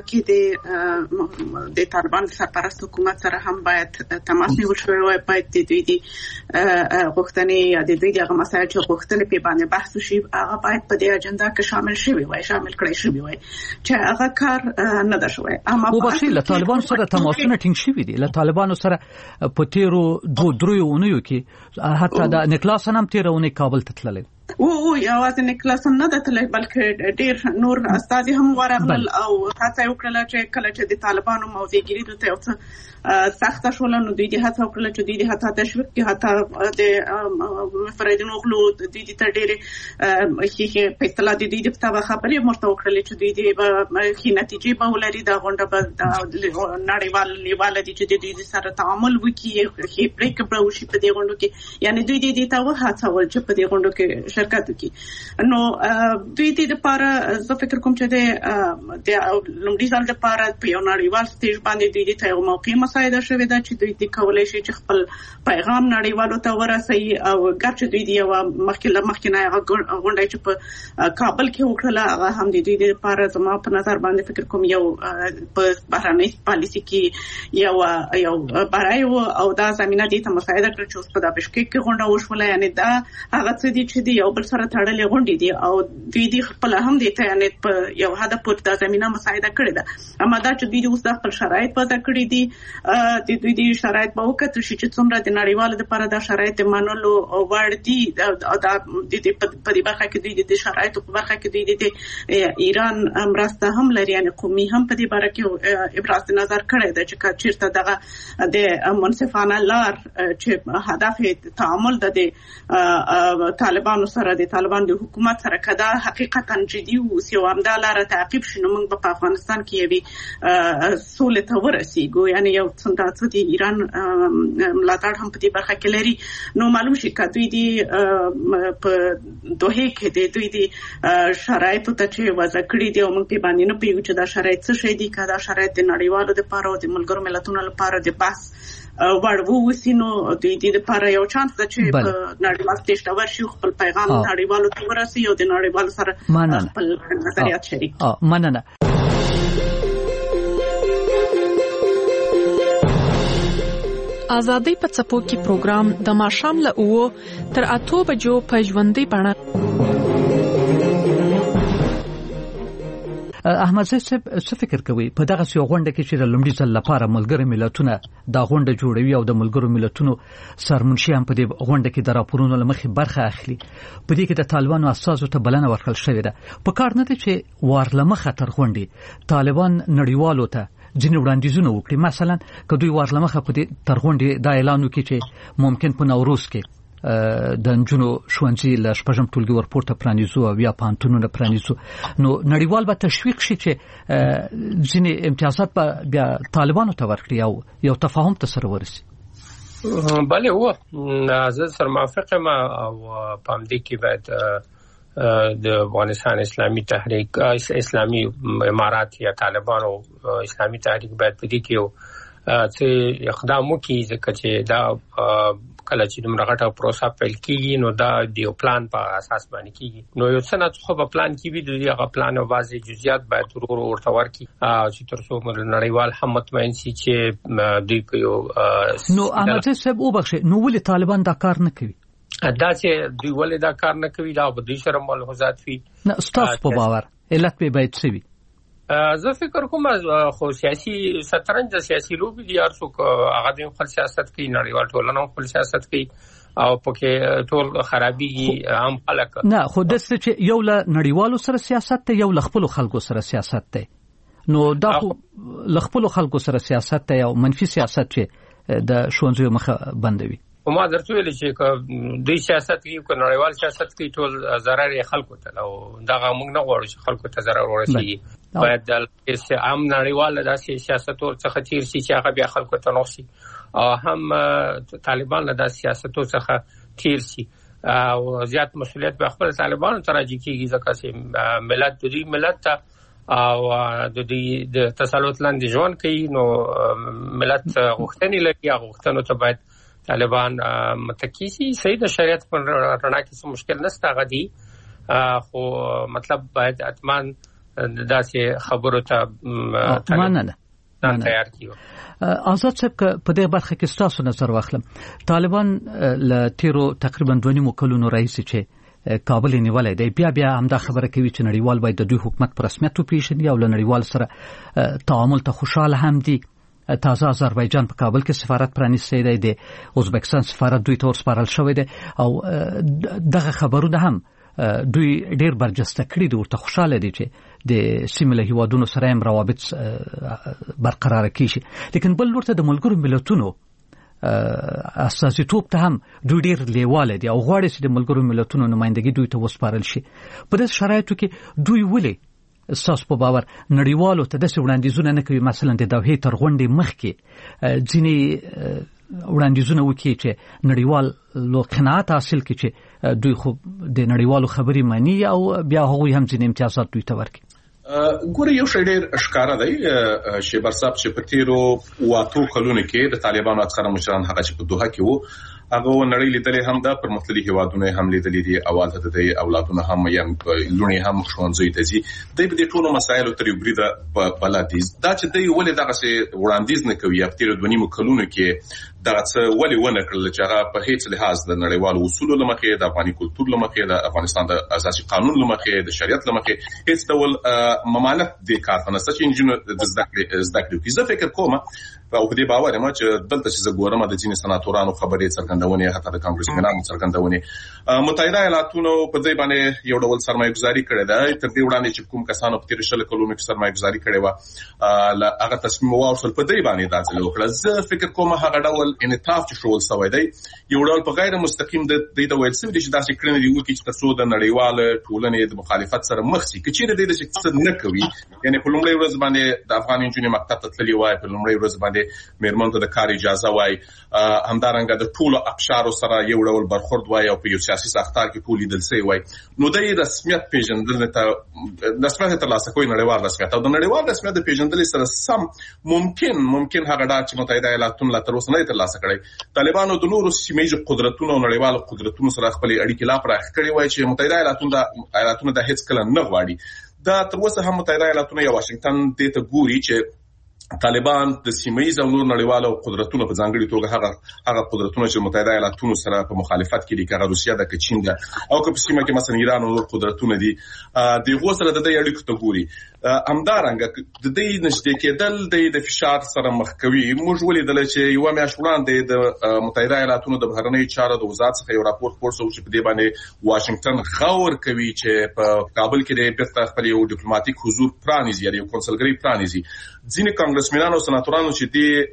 کې د طالبان سرپرست حکومت سره هم باید تماس نیول شوی وي باید د دوی د غوښتنې یا د دوی د مسایل چې غوښتنې په باندې بحث وشي هغه باید په دې اجنډا کې شامل کړي شوی وي چې هغه کار نه ده شوی اما په بشیل طالبان سره تماسونه ټینګ شوی دي له طالبانو سره په تیرو 2-3 اونیو کې حتی د نکلاسن هم تیرونه کابل ته تللی او یوازې نکلاسن نه تللی بلکې ډیر نور استاد هم ورغلل او هڅه وکړه چې کله چې د طالبانو موضوعګری ته سخت شول نو دوی د هڅه وکړه چې دوی د هڅه تشویق کې حتی د فرایدون غلو دوی د تډیر هیڅ په اصطلاح د دوی د په خبرې مرته وکړل چې دوی د خې نتیجې به ولري دا غونډه به نړیوال لیواله دي چې دوی سره تعامل وکړي خې پریک به وشي په دې غونډه کې یعنی دوی د دې ته هڅه ول چې په دې غونډه کې شرکت وکړي نو دوی د لپاره زه فکر کوم چې د لومړي ځل لپاره په یو نړیوال سټیج باندې دوی ته یو موقع مساعده شوې ده چې دوی د کولای شي چې خپل پیغام نړیوالو ته ورسوي او ګرچې دوی د یو مخکې نه غونډه چې په کابل کې وکړه هغه هم د دوی لپاره زما په نظر باندې فکر کوم یو په بهرنۍ پالیسي کې یو برای او دا زمينه دي ته مساعده کړ چې اوس په د بشکیک کې غونډه وشوله یعنی دا هغه څه دي چې یو بل سره تړلې غونډې دي او دوی د خپل هم دي ته یعنی په یو هدف پورې د زمينه مساعده کړې ده اما دا چې دوی اوس د خپل شرایط وضع کړی دي د دوی د شرایط په وکړه چې څومره د نړیوالو لپاره د شرایط منلو وړ دي د په دې برخه کې دوی د شرایطو په برخه کې دوی د ایران مرسته هم لري یعنی قومي هم په دې باره کې ابراز نظر کړی دی چې چیرته دغه د منصفانه لار چې هدف تعامل د طالبانو سره د طالبان د حکومت سره کدا حقیقتا جدي او سیوامدا لار تعقیب شنو موږ په افغانستان کې یوي سولې ته ورسیږو یعنی یو څنګه د ایران ملاتړ هم په دې برخه کې لري نو معلوم شي کدوې دي په دوه کې د دوی دي شرایط ته چې وضع کړی دي او موږ په باندې نه پیو چې دا شرایط څه شي دي کدا شرایط د نړیوالو لپاره او د ملګرو ملتونو لپاره د بحث وړو وسینو د دې لپاره یو چانس ده چې نړیوال سټیج ته ورشي خپل پیغام نړیوالو ته ورسي او د نړیوالو سره خپل نظریات شریک مننه ازادي په څپو کې پروګرام د ماښام له 9 تر 8 بجو په ژوندۍ بڼه. احمد صاحب څه فکر کوي په دغه یو غونډه کې چې د لومړي ځل لپاره ملګری ملتونه دا غونډه جوړوي او د ملګرو ملتونو سرمنشي هم په دې غونډه کې د راپورونو لمخې برخه اخلي، په دې کې د طالبانو اساسو ته بلنه ورکړل شوې ده. په کار نه دی چې وارلمخه تر غونډې طالبان نړیوالو ته ځینې وړاندیزونه وکړي، مثلا که دوی وارلمخه په دې تر غونډې دا اعلان وکړي چې ممکن په نوروز کې د نجونو ښوونځي له شپږم ټولګي ورپورته پرانیزو او یا پانتونونه پرانیزو، نو نړیوال به تشویق شي چې ځینې امتیازات به بیا طالبانو ته ورکړي او یو تفاهم ته سره ورسي. بله هو زه سره موافق یم او په همدې کې باید د افغانستان اسلامي تحریک اسلامي امارات یا طالبانو اسلامي تحریک باید په دې کې یو څه اقدام وکړي، ځکه چې دا کله چې دومره غټه پروسه پیل کیږي نو دا د یو پلان په اساس باندې کیږي، نو یو څه نه خو په پلان کې وي د هغه پلان او بعضي جزئیات باید ورته ورکړي چې تر څو نړیوال هم مطمئن شي چې دوی په یو نو احمد صاحب وبخښه نو ولې طالبان دا کار نه کوي؟ دا چې دوی ولې دا کار نه کوي دا به دوی سره ملحوظات وي. نه ستاسو په باور علت به باید څه وي؟ زه فکر کوم خو سیاسي شطرنج د سیاسي لوبي دي، هر څوک هغه د خپل سیاست کوي، نړیوال ټولنه خپل سیاست کوي او پکې ټول خرابيږي عام خلک. نه خو د څه چې یو له نړیوالو سره سیاست ته یو له خپل خلکو سره سیاست ته، نو دا خو له خپل خلکو سره سیاست ته یو منفي سیاست چې د ښوونځیو مخه بندوي. ما درته ویل چې دوی سیاست کوي او نړیوال سیاست کوي ټول ضرر یې خلکو ته، او دا موږ نه غواړو چې خلکو ته ضرر ورسیږي. باید د عام نړیوال داسې سیاست څخه تیر شي چې هغه بیا خلکو ته نوسي، او هم طالبان له سیاست څخه تیر شي او زیات مسؤلیت به خپل طالبانو ته راځي کیږي، ځکه چې ملت د دې ملت ته او د دې د تسلط لاندې ژوند کوي، نو ملت غوښتنې لري، غوښتنو ته باید طالبان متکیسی صحیح د شریعت پر رڼا کې څه مشکل نشته غدي، خو مطلب باید اتمان داسې خبرو ته مننه تیار کیو. آزاد صاحب په دې برخه کې تاسو نظر واخلم، طالبان له تیرو تقریبا 2.5 کلونو راځي چې کابل نیولای دی، بیا همدا خبره کوي چې نړیوال باید د دوی حکومت په رسمیت وپیژني او له نړیوال سره تعامل ته خوشاله هم دي. تازه آذربایجان په کابل کې سفارت پرانیستی دی، د ازبکستان سفارت دوی ته ورسپارل شوی دی او دغه خبرونه هم دوی ډیر برجسته کړي دي، ورته خوشاله دي چې د سیمه له هیوادونو سره هم روابط برقرار کیږي. لیکن بل ورته د ملګرو ملتونو اساسیتوب ته هم دوی ډیر لیواله دي او غواړي چې د ملګرو ملتونو نمائندګي دوی ته وسپارل شي. په دې شرایطو کې دوی ولې اساس په باور نړیوالو ته د وړاندیزونه نه کوي؟ مثلا د دوحې تر غونډې مخکې ځینې وړاندیزونه وکړي چې نړیوال لو قناعت حاصل کړي چې دوی خو د نړیوالو خبرې مانی او بیا هغوی هم ځینې امتیازات دوی ته ورکړي. ګوره یو شی ډېر ښکاره دی شیبر صاحب چې په تیرو 8 کلونو کې د طالبانو اکثره مشران هغه چې په دوحه کې وو هغه نړۍ لیدلې هم دا پر مختلفي هیوادونو هم لیدلې دي، اواز ته د اولادونو هم یم لونی هم ښوونځي ته ځي، د دې ټولو مسایلو تر یو بریده بلدي دا چې دوی ولې دغه څه وړاندیز نه کوي په تیرو 2.5 کلونو کې دغه څه ولې ونه کړل چې هغه په هیڅ لحاظ د نړیوالو اصولو لمخې د افغاني کلتور لمخې د افغانستان د اساسي قانون لمخې د شریعت لمخې هیڅ ډول ممانعت د کار نه ستاسو انجینر د زده کړې زه فکر کوم او په دې باور یم چې دلته چې ګورم د ځینې سناتورانو خبرې څرګندونې حتی د کانګرسمنانو څرګندونې متحده ایالاتونو په دې باندې یو ډول سرمایه‌ګذاري کړې ده، تر دې وړاندې چې کوم کسانو په تیر شل کلونو کې سرمایه‌ګذاري کړې و هغه تصمیم واوسل په دې باندې داسې وکړه. زه فکر کوم هغه ډول انعطاف چې شول سوی دی یو ډول په غیر مستقیم د دې د ویل سوي چې داسې کړنې دی وکړي چې تاسو د نړیوال ټولنې د مخالفت سره مخ شي کچې د دې چې څه نه کوي، یعنی په لومړی ورځ باندې د افغان انجونې مکتب ته تللی وای، په لومړی ورځ باندې میرمن ته د کار اجازه وای، همدارنګه د ټولو افشارو سره یو ډول برخورد وای او په یو سیاسي ساختار کې ټول لیدل سوی وای، نو د رسمیت پیژندنې ته رسمیت ترلاسه کوي نړیوال رسمیت او د نړیوال رسمیت د پیژندلې سره سم ممکن هغه دا چې متحده ایالاتونو لا تر اوسه نه ترلاسه کړي. طالبانو د نورو سیمه‌ایزو قدرتونو او نړیوالو قدرتونو سره خپل اړیکې لا پراخ کړي وای چې متحده ایالاتونو د هیڅ کله نه غواړي. دا تر اوسه هم متحده ایالاتونو یا واشنگټن دې ته ګوري چې طالبان د سیمایي او نور نړیوالو قدرتونو په ځانګړي توګه هغه قدرتونه چې متحده ایالاتونو سره په مخالفت کې دي کغه روسیا د چین ده او که په سیمه کې مثلا ایران او نور قدرتونه دي د غو سره د اړیکو ته ګوري همدارنګه د دې نشته کېدل د فشار سره مخ کوي. موږ ولیدل چې یو میاشت وړاندې د متحده ایالاتونو د بهرنی چارو د وزارت څخه یو راپور خپور شو چې په دې باندې واشنگټن غور کوي چې په کابل کې د بیرته خپل یو ډیپلوماټیک حضور پرانیزي یا یو کنسلګری پرانیزي. ځینې کانګرسمنانو سناتورانو چې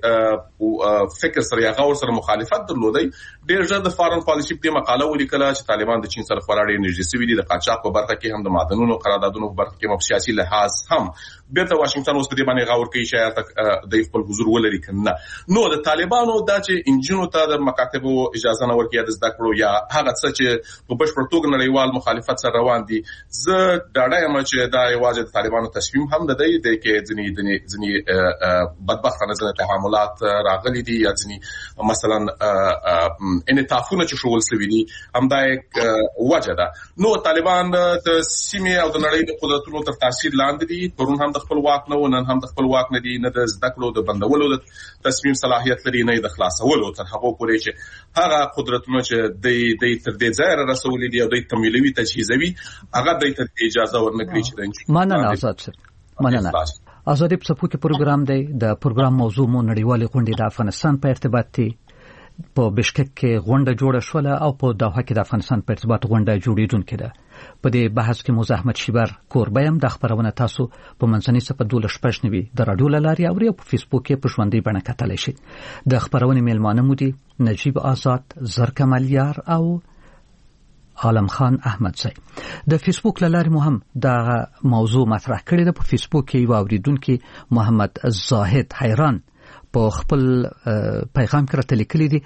دی فکر سره یا غور سره مخالفت درلودي ډېر ژر د فارن پالیسی په مقاله ولیکله چې طالبان د چین سره خورا ډېر نږدې سوي دي د قاچاق په برخه کې هم د معدنونو قراردادونو په برخه کې هم سیاسي لحاظ هم بیرته واشنگټن اوس په دې باندې غور کوي چې د خپل حضور ولري کنه. نو د طالبانو دا چې انجینو ته د مکاتبو اجازه نه ورکړي د زده کړو یا هغه څه چې په بشپړ توګه نړیوال مخالفت سره روان دي زه ډاډه یم چې دا یوازې د طالبانو تصمیم هم نه دی د کې ځنی بدبختانه ځنه تحملات راغلي دي یا ځنی مثلا انعطافونه چې شول سوي دي همدا یک وجه ده. نو طالبان د سیمه او د نړۍ د قدرتونو تر تاثیر لاندې دي. پرون هم د خپل واک نه ونن هم د خپل واک نه دي نه د زده کړو د بندولو د تصمیم صلاحیت لري نه د خلاصولو تر هغه پورې چې هغه قدرتونه چې د تر دې ځای رسولي دي او د تمویلوي تجهیزوي هغه د اجازه ورنکړي چې مننه آزاد صاحب. مننه. آزادی په څپو کې پروګرام دی. د پروګرام موضوع مو نړیوال غونډې د افغانستان په ارتباط دي. په بشکک کې غونډه جوړه شوله او په دوحه کې د افغانستان په ارتباط غونډه جوړیدونکې ده. په دې بحث کې مو زحمت شیبر کوربیم د خبرونه تاسو په منځنۍ صفحه 12 د رادیو لاري او په فیسبوک کې په ژوندۍ بڼه کتلی شئ. د خبرونه میلمانه مو دي نجیب آزاد، زرکمالیار او عالم خان احمدزی. د فیسبوک لاري مو هم د موضوع مطرح کړی ده. په فیسبوک کې یو اوریدونکو محمد زاهد حیران په خپل پیغام کې راته لیکلي دي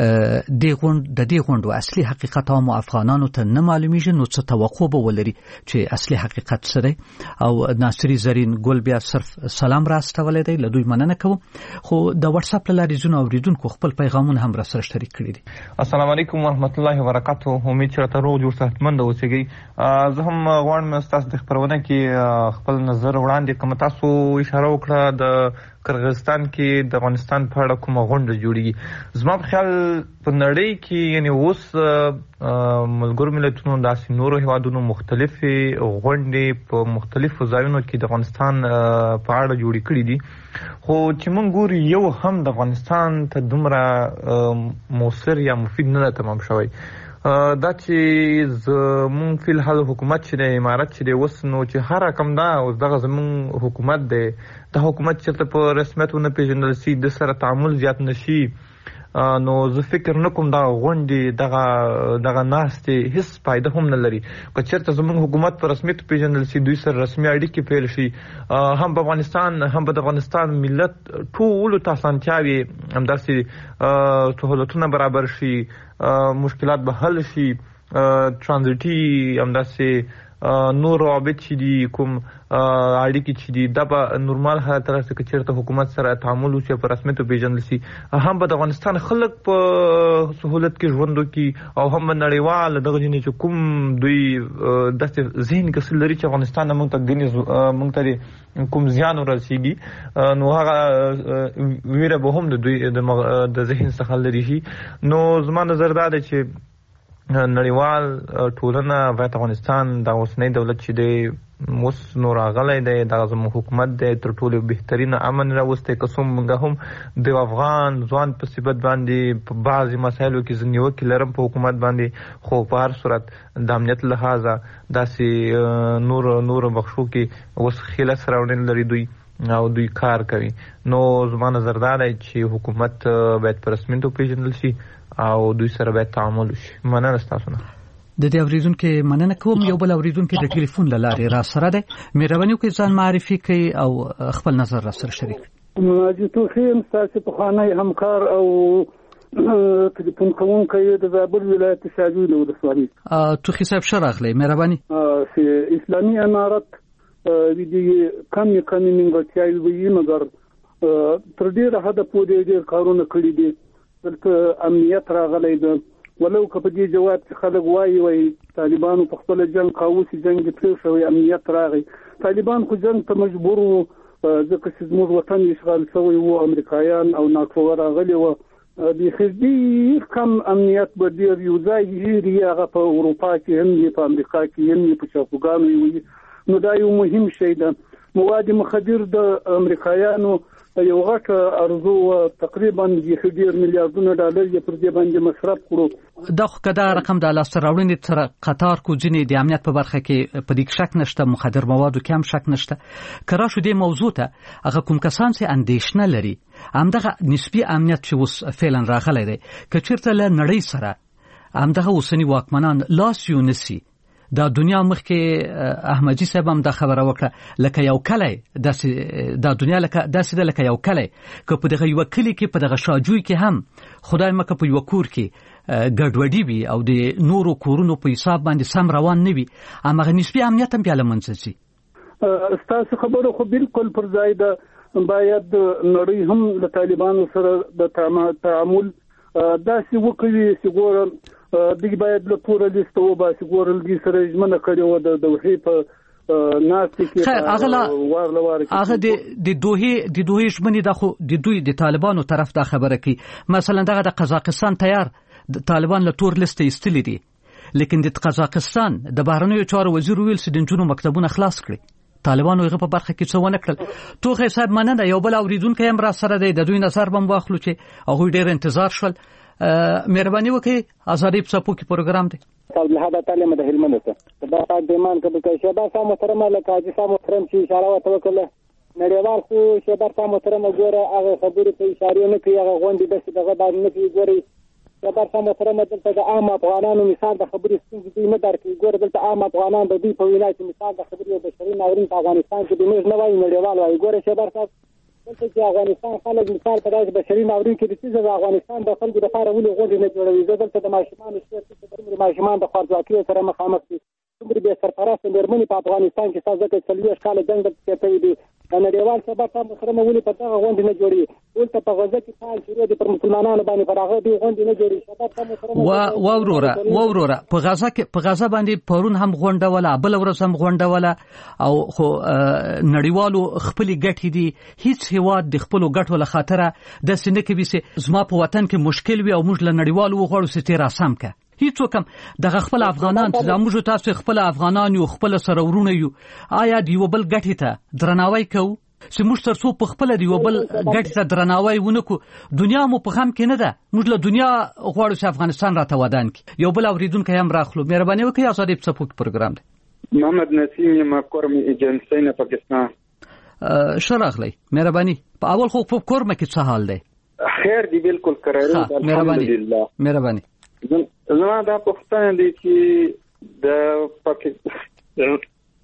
د دې غونډو اصلي حقیقت هم افغانانو ته نه معلومیږي نو څه توقع به ولري چې اصلي حقیقت څه دی. او ناصری زرین ګل بیا صرف سلام راستولې دی. له دوی مننه کوم. خو د واتس اپ لاري زونه اوریدونکو خپل پیغامونه هم را سره شریک کړي دي. السلام علیکم ورحمت الله وبرکاته. امید چې تاسو روغ جوړ صحتمند اوسئ. زه هم غواړم تاسو د خبرونه کې خپل نظر وړاندې کوم. تاسو اشاره وکړه د قرغیزستان کې د افغانستان په اړه کومه غونډه جوړیږي. زما په خیال په نړۍ کې یعنی اوس ملګرو ملتونو داسې نورو هیوادونو مختلفې غونډې په مختلفو ځایونو کې د افغانستان په اړه جوړې کړې دي. خو چې موږ ګورو یو هم د افغانستان ته دومره مؤثر یا مفید نه تمام شوی. دا چې زمونږ فی الحال حکومت چې د امارت چې د اوس نو چې هر رقم دا اوس دغه زمونږ حکومت دی د حکومت چې په رسمیت ونه پیژندل شي د سره تعامل زیات نشي نو زه فکر نکوم دا غونډې دغه ناستې هیڅ فایده هم نه لري. که چېرته زموږ حکومت په رسمیت پیژندل شي دوی سره رسمي اړیکې پیل شي هم په افغانستان هم په د افغانستان ملت ټولو ته اسانتیاوې همداسې سهولتونه برابر شي مشکلات به حل شي ټرانزیټي همداسې نور روابط چې دي کوم اړیکې چې دي دا به نورمال حالت راسي. که چېرته حکومت سره تعامل وشي په رسمیت پیژندل شي هم به د افغانستان خلک په سهولت کې ژوند وکړي او هم نړیوال دغه ځینې چې کوم دوی داسې ذهن کې لري چې افغانستان موږ ته ګنې موږ ته کوم زیان ورسیږي نو هغه ویره به هم د دوی د ذهن څخه لري شي. نو زما نظر دا دی چې نړیوال ټولنه باید افغانستان د اوسنی دولت چې دی اوس نو راغلی دی دغه زموږ حکومت دی تر ټولو بهترینه امن راوستی که څوم موږ هم د افغان ځوان په صفت باندې په بعضې مسایلو کې زه نیوکې لرم په حکومت باندې خو په هر صورت د امنیت لحاظه داسې نورو بخشو کې اوس خیله سره وړاندې لري دوی او دوی کار کوي. نو زما نظر دا دی چې حکومت باید په رسمیت وپېژندل شي او دوی سره باید تعامل وشي. مننه ستاسو نه. د دې اوریدونکو مننه کوم. یو بل اوریدونکو د ټلیفون له لارې را سره دی. مهرباني وکړئ ځان معرفي کړئ او خپل نظر را سره شریک کړئ. ماجد توخیم ستاسو پخوانی همکار او تلیفون کوونکی د زابل ولایت شاجوی له ولسوالۍ. توخی صاحب ښه راغلی. مهرباني. اسلامي امارت د کمی نیمګړتیاوې وي مګر تر ډېره حده پورې ډېر کارونه کړي دي. دلته امنیت راغلی ده ولو که په دې جواب چې خلک وایي طالبانو په خپل جنگ کاوه چې جنگ پرې شوی امنیت راغی. طالبان خو جنگ ته مجبور وو ځکه چې زموږ وطن اشغال شوی وو امریکایان او ناتو راغلي وو د خزي کم امنیت به ډیر یو ځای هیری هغه په اروپا کې هم په امریکا کې هم په چاپګانو وي نو دا یو مهم شی ده مواد مخدر د امریکایانو یو غټ ارزو تقریبا $1 میلیارډونه یې پر دې باندې مصرف کړو دا خو کدا رقم د لاستر راوړنې تر قطار کو ځینې د امنیت په برخه کې په دې شک نشته مخدر موادو کې هم شک نشته کرا شو دې موضوع ته هغه کوم کسان چې اندېښنه لري همدغه نسبی امنیت چې اوس فعلا راغلی دی که چیرته له نړۍ سره همدغه اوسنی واکمنان لاس یو نسی دا دنیا مخکې احمدی صاحب هم دا خبره وکړه لکه یو کلی دا دنیا لکه یو کلی که په دغه یو کلی کې په دغه شاجوی کې هم خدای مکه په یو کور کې ګډوډي وي او د نورو کورونو په حساب باندې سم روان نه وي هغه نسبی امنیت هم بیا له منځه ځي ستاسو خبره خو بالکل پر ځای ده باید نړۍ هم له طالبانو سره د تعامل داسې وکړي چې ګورم دوی باید له پلورلیست وباسي ګورل دي سره ژمنه کړې و د دوحې په ناستې کې هغه د دوحې ژمنې د خو د دوی د طالبانو طرف دا خبره کوي مثلا دغه د قزاقستان تیار د طالبان له تور لیست ایستلې دي لیکن د قزاقستان د بهرنیو چارو وزیر ویل چې د جنونو مکتبونه خلاص کړي طالبانو هغه په برخه کې څه ونه کړل توغه صاحب مننه یو بل اوریدونکو هم را سره دی د دوی نظر بم واخلو چې هغه ډېر انتظار شول مهرباني وکړئ ازادي په سپو کې پروګرام دی هذا تعلم ده هلمنه ته دا قدمان کبه شبا سم محترم لکه چې سم محترم چې اشاره وکړه نړیوال خو شبا سم محترم ګوره هغه خبرې په اشاره نه کوي هغه غونډې د دغه باندې نه کوي ګوري شبا سم محترم دلته د عام افغانانو مثال د خبرې ستونزې نه درکې ګوره دلته عام افغانان د دې په وینا چې مثال د خبرې بشري ناورین په افغانستان کې د موږ نه وایي نړیوال وایي ګوره شبا دلته چې افغانستان خلک مثال په داسې بشري ناورین کې د څه د افغانستان د خلکو لپاره ولې غوډه نه جوړوي دلته د ماشومان چې د ماشومان د خوارځواکۍ سره مخامخ دي څومره به سرپرست مېرمنې په افغانستان کې تاسو ځکه 40 کال جنگ کوي دي نړیوال سبب هم سره ولې په دغه غونډه نه جوړي ولته په غزه کې حال شروع دي پر مسلمانانو باندې پر هغه دی غونډه نه جوړي شباب و ورورا په غزه باندې پرون هم غونډه ولا بل ورځ هم غونډه ولا او خو نړیوالو خپل ګټې دي هیڅ هواد د خپل ګټو له خاطره د سینې کې به زما په وطن کې مشکل وي او موږ له نړیوالو وغواړو چې تیر اسام کا هیڅ وکم دغه خپل افغانان چې موږ تاسو خپل افغانان یو خپل سره ورونه یو آیا دی وبل ګټی ته درناوی کوو چې موږ ترڅو په خپل دی وبل ګټی ته درناوی ونکو دنیا مو په خام کې نه ده موږ له دنیا غواړو چې افغانستان راته ودان کی یو بل اوریدونکو هم راخلو مهرباني وکړئ ازادي په سپورت پروګرام دی محمد نسیم مکرم ایجنسی نه پاکستان شراغلی مهرباني په اول خو په کورمه کې څه حال دی خیر دی بالکل کرایره مهرباني زما دا پوښتنه دي چې د پاکستان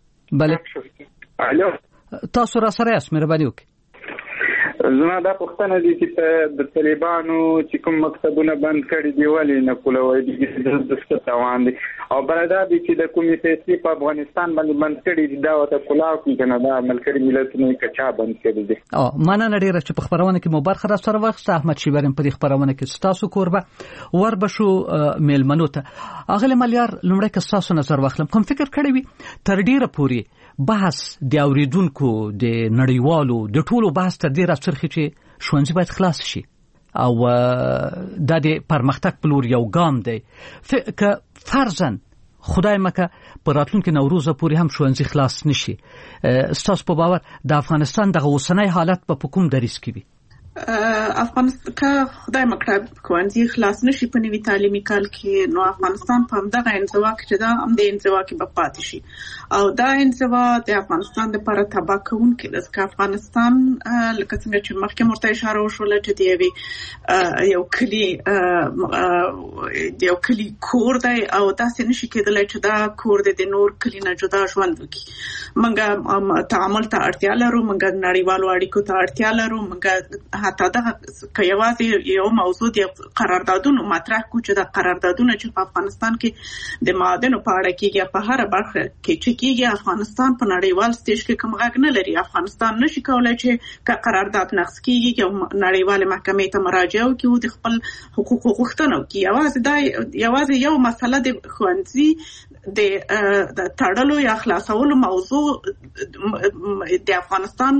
بله الو تاسو را سره یاست مهرباني وکړئ زما دا پوښتنه دي چې د طالبانو چې کوم مکتبونه بند کړي دی ولې نه کولوي دي د څه توان دي او بردا دي چې د کومې پیسې په افغانستان باندې بند کړي دي دا وته کلاو کې کنه دا ملکري ملتونو کچا بند کړي دي مانه نړۍ چې په خبرونه کې مبارک را سره وخت احمد شیبرم په دې خبرونه کې تاسو کوربه ور بشو میلمنو ته اغله مليار لمړی که تاسو نظر واخلم کوم فکر کړی وي تر ډیره پوري بحث د اوریدونکو د نړیوالو د ټولو بحث تر ډیره څرخي چې شونځي باید خلاص شي او د پرمختګ په لور یو ګام دی که فرضاً خدای مکه په راتلونکي نوروز پورې هم شونځي خلاص نشي ستاسو په باور د افغانستان د اوسنۍ حالت په کوم دریس کې وي افغانستان که خدای مکړه کوانځي خلاص نشي په نوي تعلیمي کال کې نو افغانستان په همدغه انزوا کې دا هم د انزوا کې به پاتې شي او دا انزوا د افغانستان لپاره تباہ کوونکی ده چې افغانستان لکه څنګه چې مخکې مرته اشاره وشوله چې دی یو کلی کور دی او داسې نشي کېدلی چې دا کور دی د نور کلی نه جدا ژوند وکړي موږ تعامل ته اړتیا لرو موږ نړیوالو اړیکو ته اړتیا لرو موږ حتی دا که یوازې یو موضوع دی قراردادونو مطرح کو چې د قراردادونو چې په افغانستان کې د معادنو په اړه کېږي په هر برخه کې چې کېږي افغانستان په نړیوال سټیج کې کوم غږ نه لري افغانستان نشي کولای چې که قرارداد نقض کېږي چې نړیوال محکمې ته مراجعه وکړي او د خپل حقوقو غوښتنه وکړي یوازې یو مسله د ښوونځي د تړلو یا خلاصولو موضوع د افغانستان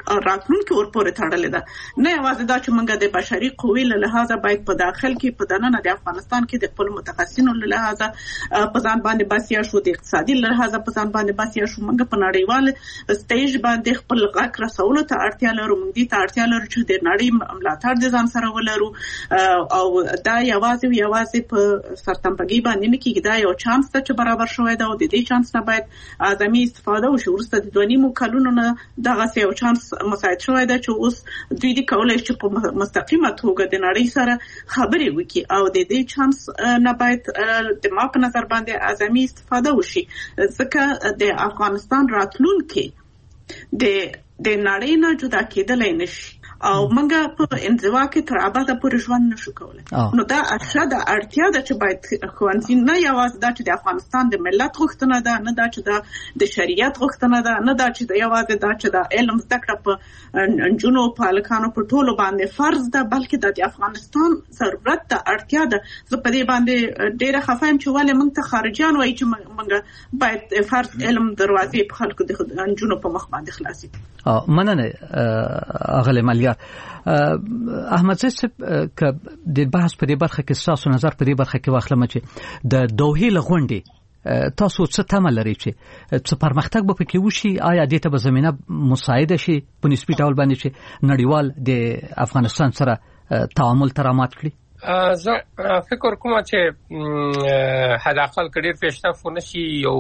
راتلونکي ورپورې تړلې ده. نه یوازې دا چې موږ د بشري قوې له لحاظه باید په داخل کې په دننه د افغانستان کې د خپل متخصصینو له لحاظه په ځان باندې باسیا شو، د اقتصادي له لحاظه په ځان باندې باسیا شو، موږ په نړیوال سټیج باندې خپل غږ رسولو ته اړتیا لرو. موږ دې ته اړتیا لرو چې د نړۍ ملاتړ د ځان سره ولرو او دا یوازې په سرتمبګي باندې نه کېږي. دا یو چانس ته چې برابر شوی دا او د دې چانس نه باید اعظمي استفاده وشي. وروسته د 2.5 کلونو نه دغه یو چانس مساعد شوی دا چې اوس دوی د کولای شي په مستقیمه توګه د نړۍ سره خبرې وکړي او د دې چانس نه باید د ما په نظر باندې اعظمي استفاده وشي، ځکه د افغانستان راتلونکي د نړۍ نه جدا کېدلی نشي او موږ په انزوا کې تر ابده پورې ژوند نشو کولای. نو دا اړتیا ده چې باید ښوونځي نه یوازې دا چې د افغانستان د ملت غوښتنه ده، نه دا چې د شریعت غوښتنه ده، نه دا چې یوازې دا چې د علم زده کړه په نجونو په هلکانو په ټولو باندې فرض ده، بلکې د افغانستان ضرورت ده، اړتیا ده. زه په دې باندې ډېره خفه یم چې ولې موږ ته خارجیان وایي چې موږ باید فرض علم دروازې په خلکو د نجونو په مخ باندې خلاصي. مننه اغلی مالیار. احمد صاحب که د بحث په دې برخه کې تاسو نظر په دې برخه کې واخلم چې د دوحې لغونډې تاسو څه تمه لري چې څه پرمختګ به پکې وشي؟ آیا دې ته به زمينه مساعده شي په نسبي ډول باندې چې نړیوال د افغانستان سره تعامل ترامات کړي؟ زه فکر کوم چې حداقل کډیر پیشرفت ونشي یو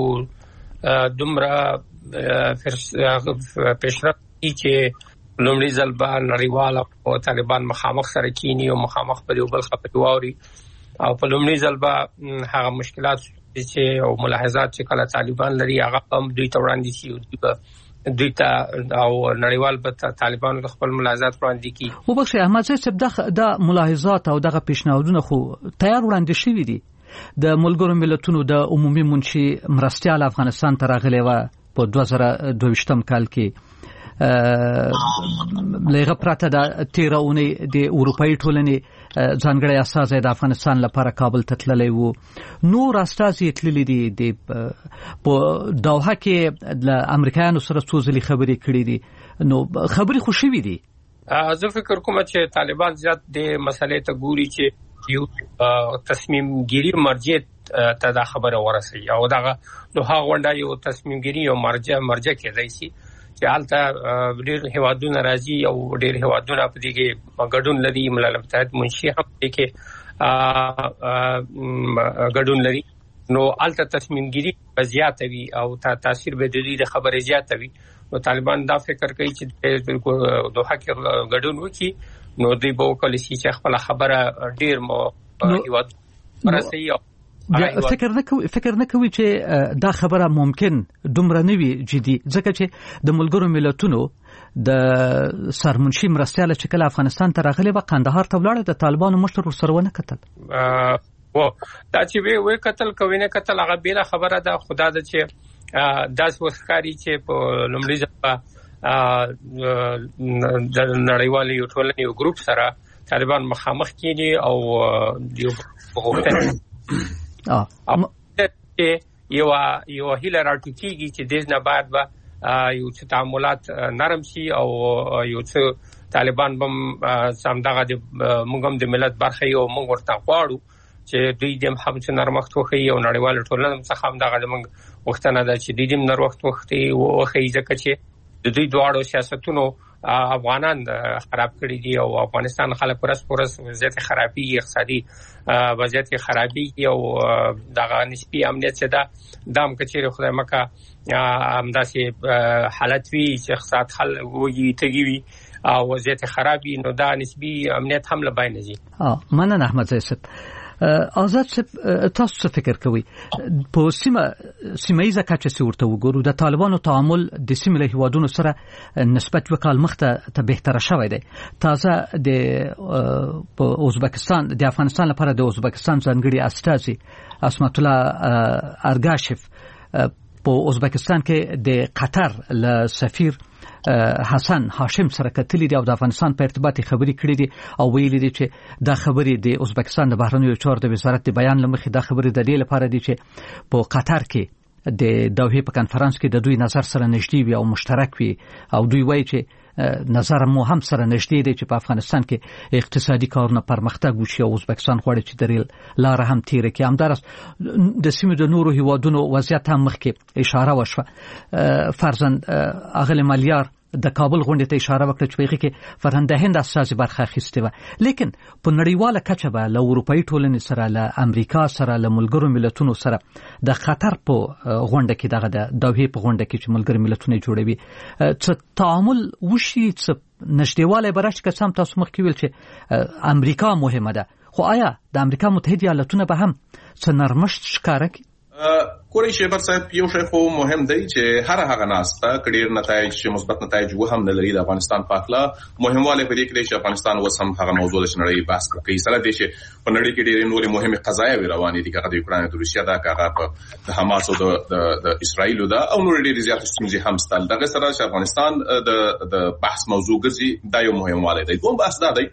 دومره پیشرفت چې لومړی ځل به نړیوال او طالبان مخامخ سره کینی او مخامخ په یو بل خبرې واوري او په لومړی ځل به هغه مشکلات چې او ملاحظات چې کله طالبان لري هغه هم دوی ته وړاندې شي، دوی ته او نړیوال به طالبان د خپل ملاحظات وړاندې کړي. وبخښئ احمد صاحب د ملاحظات او دغه پیشنهادونه خو تیار وړاندې شوي دي. د ملګرو ملتونو د عمومي منشي مرستیال افغانستان ته راغلی و په 2022 کال کې. لغه پراته د 13 اونۍ د اروپאי ټولنې ځانګړی استازی د افغانستان لپاره کابل ته تللی وو. نور استازي تللی دي په دوحه کې د امریکایانو سره څو ځلې خبرې کړې دي. نو خبرې خو شوې دي. زه فکر کوم چې طالبان زیات د مسلې ته ګوري چې یو تصمیم ګیری مرجع ته دا خبره ورسي او دغه دوحه غونډه یو تصمیم ګیری او مرجع کېدای شي چې حالته ډېر هیوادونه راځي او ډېر هیوادونه په دې کې ګډون لري. ملل متحد منشي هم دې کې ګډون لري. نو حالته تصمیم ګیری زیاتوي او تاثیر به د دې خبرې زیاتوي. نو طالبان دا فکر کوي چې دوحه کې ګډون وکړي نو دوی به وکړي چې خپل خبره ډېر مو هیواد ورسي. فکر نه کوي چې دا خبره ممکن دومره نه وي جدي، ځکه چې د ملګرو ملتونو د سرمنشي مرستیال چې کله افغانستان ته راغلی و قندهار ته ولاړ، د طالبانو مشر ورسره ونه کتل. دا چې وی کتل کوي نه کتل هغه بیره خبره ده. خدا د چې داس وسکاري چې په لومړي ځل د نړیوال یو ټولنې یو ګروپ سره طالبان مخامخ کېږي او یو وګورئ یو هیله راټوکیږي چې د نه بعد به یو څه تعاملات نرم شي او یو څه طالبان بم سمدغه د موږ د ملت برخه یو موږ ورته غواړو چې دوی د هم څه نرمښت وخی او نړیوال ټولنه څخه هم دغه موږ وختنه ده چې دوی د نرمښت وخی ځکه چې د دوی دواړو سیاستونو افغانان خراب کړی دي او افغانستان خلک پرس وضعیت خرابي، اقتصادي وضعیت خرابي او دغه نسبی امنیت څخه دام کچېره خدای مکه همداسې حالت وی چې اقتصاد حل وږي تګوي او وضعیت خرابي نو دا نسبی امنیت هم لبای نه دي. مننه احمد صاحب. آزاد تاسو څه فکر کوئ په سیمایي کچه چې ورته وګورو د طالبانو تعامل د سیمې له هیوادونو سره نسبت وکال مخته ته بهتره شوی دی؟ تازه د ازبکستان د افغانستان لپاره د ازبکستان ځانګړي استازي اسمت الله ارګاشف په ازبکستان کې د قطر له سفیر حسن هاشم سره کتلی دی او د افغانستان په ارتباط خبرې کړې دي او ویلي دي چې دا خبرې د ازبکستان د بهرنیو چارو د وزارت د بیان لمخې دا خبرې د دې لپاره دي چې په قطر کې د دوحې په کانفرنس کې د دوی نظر سره نږدې وي او مشترک وي او دوی وایي چې نظر مو هم سره نشته دی چې په افغانستان کې اقتصادي کارونه پرمختګ وشي او ازبکستان غواړي چې د ریل لار هم تیر کړي. همدارس د سیمې د نورو هیوادونو وضعیت هم مخکې اشاره وشوه. فرضاً اغلی مالیار د کابل غونډې ته اشاره وکړه چې په هغه کې فرهنګ هند اساسي برخه اخیسته و، لیکن په نړیواله کچه به له اروپאי ټولنې سره، له امریکا سره، له ملګرو ملتونو سره د خطر په غونډه کې دغه د دوحې په غونډه کې چې ملګرو ملتونه جوړوي څه تعامل وشي، څه نشټیواله برش که سم تاسو مخکې ویل چې امریکا مهمه ده، خو آیا د امریکا متحده ایالاتونه به هم څه نرمښت ښکاره کړي؟ کوري شیبر صاحب یو شی خو مهم دی چې هر هغه ناسته کډیر نتایج چې مثبت نتایج و هم نه لري د افغانستان په اړه مهمواله په دې کې چې افغانستان اوس هم هغه موضوع د نړۍ بحث کوي. سره دې چې په نړۍ کې ډېرې نورې مهمه قضايا روانې دي، هغه د یوکران او روسیا دا، هغه د حماس او د اسرائیل دا، او نور ډېرې زیات ستونزې هم ستل. دغه سره چې افغانستان د بحث موضوع ګرځي دا یو مهمواله دی. دوم بحث دا دی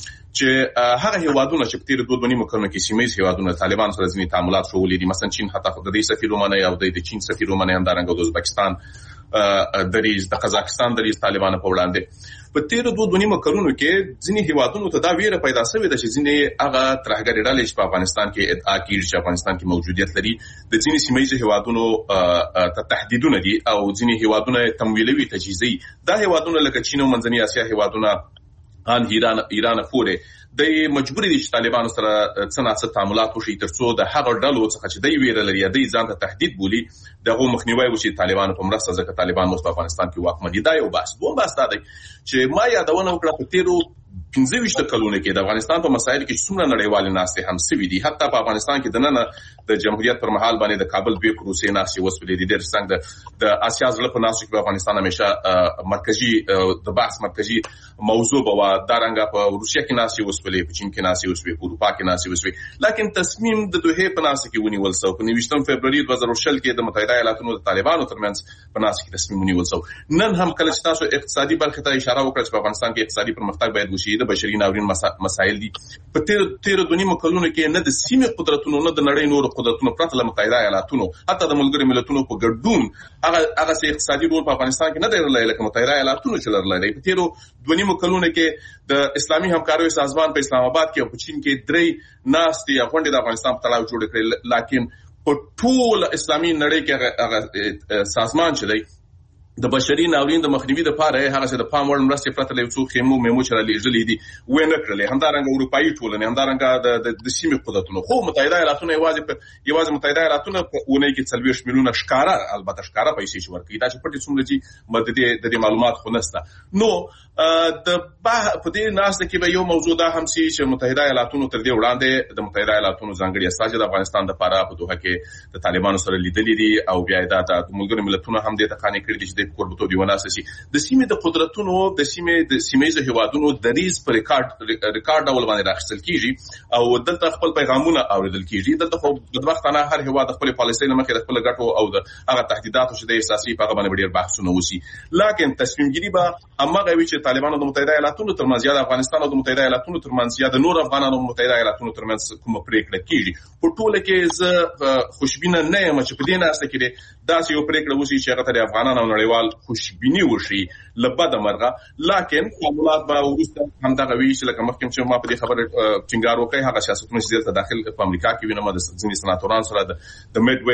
چې هغه هیوادونه چې په تیر 2.5 کلونو کې سیمایي هیوادونه طالبان سره ځینې تعاملات شولې دي، مثلا چین حتی د دې سفیر ومنه او د چین سفیر ومنه هم دارنګ د ازبکستان دریز د قزاقستان دریز طالبان په وړاندې په تیر 2.5 کلونو کې ځینې هیوادونو ته دا ویره پیدا شوې ده چې ځینې هغه ترهګري ډلې چې په افغانستان کې ادعا کوي چې افغانستان کې موجودیت لري د ځینې سیمایي هیوادونو ته تهدیدونه دي او ځینې هیوادونه تمویلوي تجهیزي. دا هیوادونه لکه چین او منځنۍ اسیا هیوادونه ان ایران پورې د مجبوري دي چې طالبان سره څنګه تعاملات وشي ترڅو د هغه ډلو څخه چې دوی ویره لري دوی ځان ته تهدید بولي دغه مخنیوي وشي طالبان په مرسته، ځکه طالبان مو په افغانستان کې واکمن دي. دا یو بحث. دوم بحث دا دی چې ما یادونه وکړه په تیرو 15 کلونو کې د افغانستان په مسایل کې څومره نړیوال ناستې هم سوي دي. حتی په افغانستان کې د نن د جمهوریت پر مهال باندې د کابل دوی کروسې ناستې وسولې دي. ډېر څنګه د آسیا ځل په ناستې کې افغانستان همیشه مرکزی د بحث مرکزی موضوع بوا دارنګه په روسیا کې ناستې وسولې، په چین کې ناستې وسولې، په اروپا کې ناستې وسولې، لیکن تصمیم د دوه په ناستې کې ونیول شو. په 29 فبرवरी 2020 کې د متحده ایالاتونو د طالبانو ترمنځ په ناستې کې تصمیم ونیول شو. نن هم کله چې تاسو اقتصادي برخه ته اشاره وکړه چې په افغانستان کې اقتصادي پرمختګ باید وشي، د بشري ناورین مسائل دي. په تیر 2.5 کلونو کې نه د سیمې قدرتونو نه د نړۍ نور قدرتونو پرته له متحده ایالاتونو حتی د ملګرو ملتونو په ګډون هغه سي اقتصادي رول په افغانستان کې نه دی لکه متحده ایالاتونو چې لرلای. په تیر 2.5 کلونو کې د اسلامي همکاریو سازمان په اسلام آباد کې او په چین کې درې ناستې غونډې د افغانستان په تړاو جوړ کړې، لیکن په ټول اسلامي نړۍ کې هغه سازمان چې دی د بشري ناورین د مخنیوي لپاره هغه څه د پام وړ مرستې پرته له څو خیمو میمو چې را لېږلې دي ونه کړلې. همدارنګه اروپאי ټولنې، همدارنګه د سیمې قدرتونو، خو متحده ایالاتونه یوازې متحده ایالاتونه په اونۍ کې 40 میلیونه ښکارا البته ښکارا پیسې چې ورکړي، دا چې پټې څومره دي د دې معلومات خو نشته. نو د په دې ناسته کې به یو موضوع دا هم سي چې متحده ایالاتونو تر دې وړاندې د متحده ایالاتونو ځانګړي استازي د افغانستان لپاره په دوحه کې د طالبانو سره لیدلې دي او بیا دا د ملګرو ملتونو هم دې تقانې کړې دي چې د کوربتو دی وناسي د سیمې د قدرتونو د سیمې هیوادونو د ریس پر ریکارډ ډول باندې راخصل کیږي او دلته خپل پیغامونه اوریدل کیږي. دلته خو د وخت نه هر هیواد خپل پالیسۍ نه مخې خپل ګټو او د هغه تهدیداتو چې د اساسي په غو باندې ډیر بحثونه وشي، لیکن تصمیم گیری به هغه وی چې طالبانو د متحده ایالاتونو ترمنځ یا د افغانستان او د متحده ایالاتونو ترمنځ یا د نور افغانانو او متحده ایالاتونو ترمنځ کومه پریکړه کیږي. په ټوله کې زه خوشبینه نه یم چې په دې ناسته کې داسې یو پریکړه وشي چې هغه د افغانانو او نړیوال خوشبینی وشي لبد مرغه، لیکن معلومات به ورسته هم دغه وی چې لکه مخکې چې ما په دې خبره ټینګار وکړ هغه سیاستونه چې دلته داخل په امریکا کې وینم د ځینې سناتورانو سره د میډ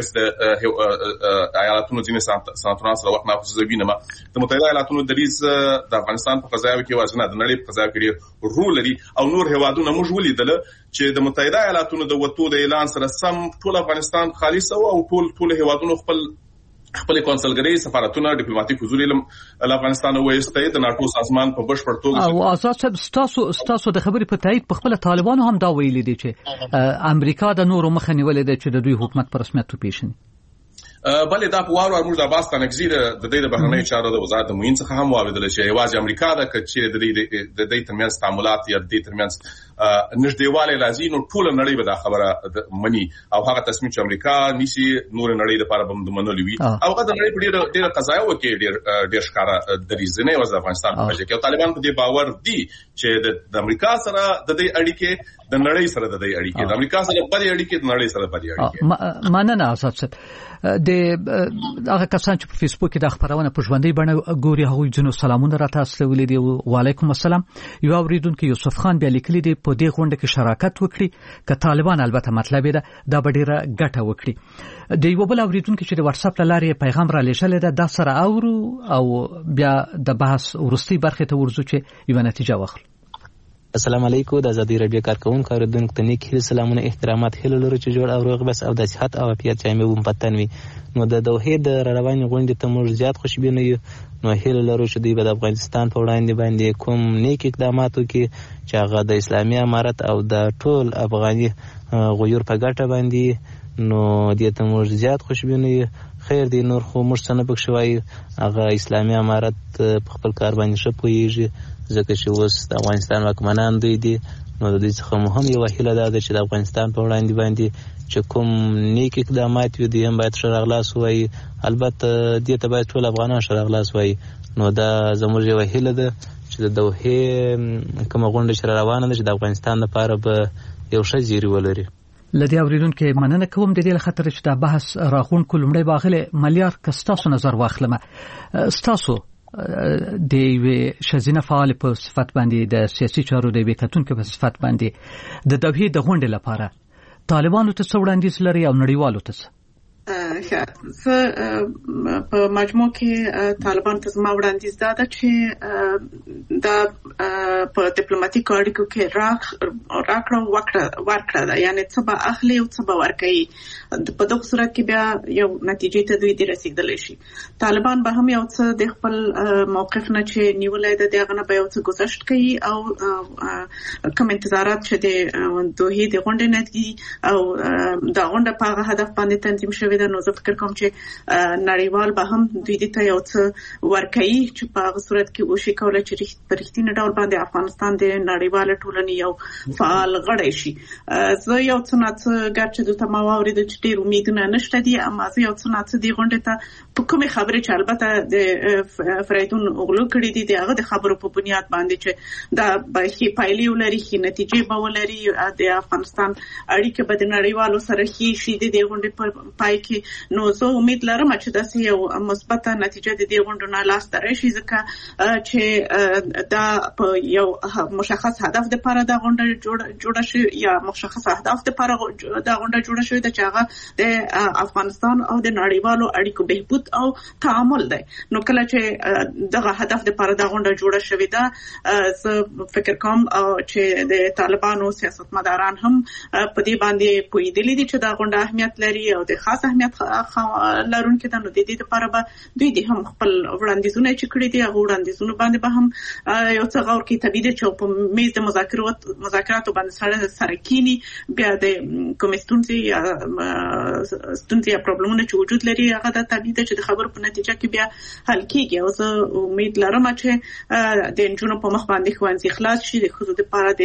ویسټ ایالاتونو ځینې سناتورانو سره وخت نه خصوصي وینم د متحده ایالاتونو دریز د افغانستان په قضایا کې وازنه د نړۍ په قضایا کې رول لري او نور هیوادونه موږ ولیدل چې د متحده ایالاتونو د وټو د اعلان سره سم ټول افغانستان خالص او ټول هیوادونو خپل کونسلګری سفارتونه ډیپلوماټیک حضور له افغانستان وایسته د ناتو سازمان په بشپړ توګه او آزاد ستاسو د خبرې په تایید په خپل طالبانو هم دا ویلي دي چې امریکا د نورو مخه نیولې ده چې د دوی حکومت پر رسمیت وپیژني. بلې دا په وارو موږ د عباس تنګزیر د دې د بهرنیو چارو د وزارت د معین څخه هم واوریدل چې یوازې امریکا د کچې د دې ترمنځ تعاملات یا د دې ترمنځ نږدېواله لازم نو ټول نړۍ به دا خبره مني او هغه تصمیم چې امریکا نیسی نور نړۍ لپاره به منلي وي او هغه د نړۍ په ډېر قضایا وکړي ډېر ښکارا د ریزنې او د افغانستان په وجه کې طالبان په دې باور دي چې د امریکا سره د دې اړیکې د نړۍ سره د دې اړیکې د امریکا سره په اړیکې د نړۍ سره په اړیکې مننه آزاد صاحب د هغه کسان چې په فیسبوک کې د خبرونه په ژوندۍ بڼه ګوري هغوی جنو سلامونه راته استولې دي وعلیکم السلام یو اوریدونکو یوسف خان بیا لیکلي دی په دې غونډه کې شراکت وکړي که طالبان البته مطلب ده دا به ډیره ګټه وکړي د یو بل اوریدونکو چې د واتس اپ لارې پیغام را لېږل دا سره اورو او بیا د بحث ورستي برخه ته ورځو چې یو نتیجه واخلو السلام علیکم د ازادي رادیو کارکونکو اوریدونکو ته نیک هیله سلامونه احترامات هیله لرو چې جوړ او روغ بس او د صحت او عافیت چې مو پتن وي نو د دوحې د رواني غونډې ته موږ زیات خوشبینه یو نو هیله لرو چې دوی به د افغانستان په وړاندې باندې کوم نیک اقدامات وکړي چې هغه د اسلامي امارت او د ټول افغاني غیور په ګټه باندې نو دې ته موږ زیات خوشبینه یو خیر دی نور خو موږ څنګه پکښوي هغه اسلامي امارت په خپل کار باندې شپويږي ځکه چې اوس د افغانستان واکمنان دوی دي نو د دې څخه مهم یو وسیله ده چې د افغانستان په وړاندې باندې چې کوم نیک اقدامات وي دي هم باید شرغلاس وای البته دې ته باید ټول افغانان شرغلاس وای نو دا زموږ یو وسیله ده چې د دوحې کوم غونډه چې روانه ده چې د افغانستان لپاره به یو ښه زیری ولري لدی اوریدونکو مننه کوم د دې خاطر چې دا بحث راغون کولمړی باغله مليار کستاسو نظر واخلمه ستاسو د شزینه فعال په صفت باندې د سیاسي چارو د وکټونکو په صفت باندې د دوحې د غونډې لپاره طالبانو ته وړاندیز لري او نړیوالو ته په مجموع کې طالبان ته زما وړاندیز دا ده چې دا په ډیپلوماټیک اړیکو کې راکړه ورکړه ده یعنی څه به اخلي او څه به ورکوي په دغه صورت کې بیا یو نتیجې ته دوی رسیدلی شي طالبان به هم یو څه د خپل موقف نه چې نیولای ده دغه نه به یو څه گذشت کوي او کوم انتظارات چې د دوحې د غونډې نتیجې او د غونډې په هدف باندې تنظیم شوی نو زه فکر کوم چې نړیوال به هم دوی ته یو څه ورکوي چې په هغه صورت کې وشي کولای چې په رښتینی ډول باندې افغانستان د نړیوال ټولنې یو فعال غړی شي زه یو څه نه څه ګرچې دلته ما واورېدل چې ډېر امیدونه نشته دي اما زه یو څه نه څه دې غونډې ته په کومې خبرې چې البته د فریدون اغلو کړي دي دغه د خبرو په بنیاد باندې چې دا به ښې پایلې ولري ښې نتیجې به ولري د افغانستان اړیکې به د نړیوالو سره ښې شي د دې غونډې په پای کې نو زه امید لرم چې داسې یو مثبت نتیجه د دې غونډو نه لاسته راشي ځکه چې دا په یو مشخص هدف لپاره د غونډه جوړه شي یا مشخص هدف لپاره د غونډه جوړه شوې د چاغه د افغانستان او د نړیوالو اړیکو بهبود او تعامل دی نو کله چې دغه هدف لپاره د غونډه جوړه شوې ده زه فکر کوم چې د طالبانو سیاستمداران هم په دې باندې پوهیدلي دي چې دا غونډه اهمیت لري او د خاص اهمیت لرونکي ده نو د دې لپاره به دوی د هم خپل وړاندیزونه چې کړی دي هغه وړاندیزونه باندې به هم یو څه غور کې طبيعي چې په میز د مذاکراتو باندې سره کینی بیا د کومستونځي یا پرابلمونه چې وجود لري هغه د طبيعي چې د خبرو په نتیجه کې بیا حل کیږي او زه امید لرم چې د انجونو په مخ باندې خوانځي خلاص شي د خصوصي لپاره د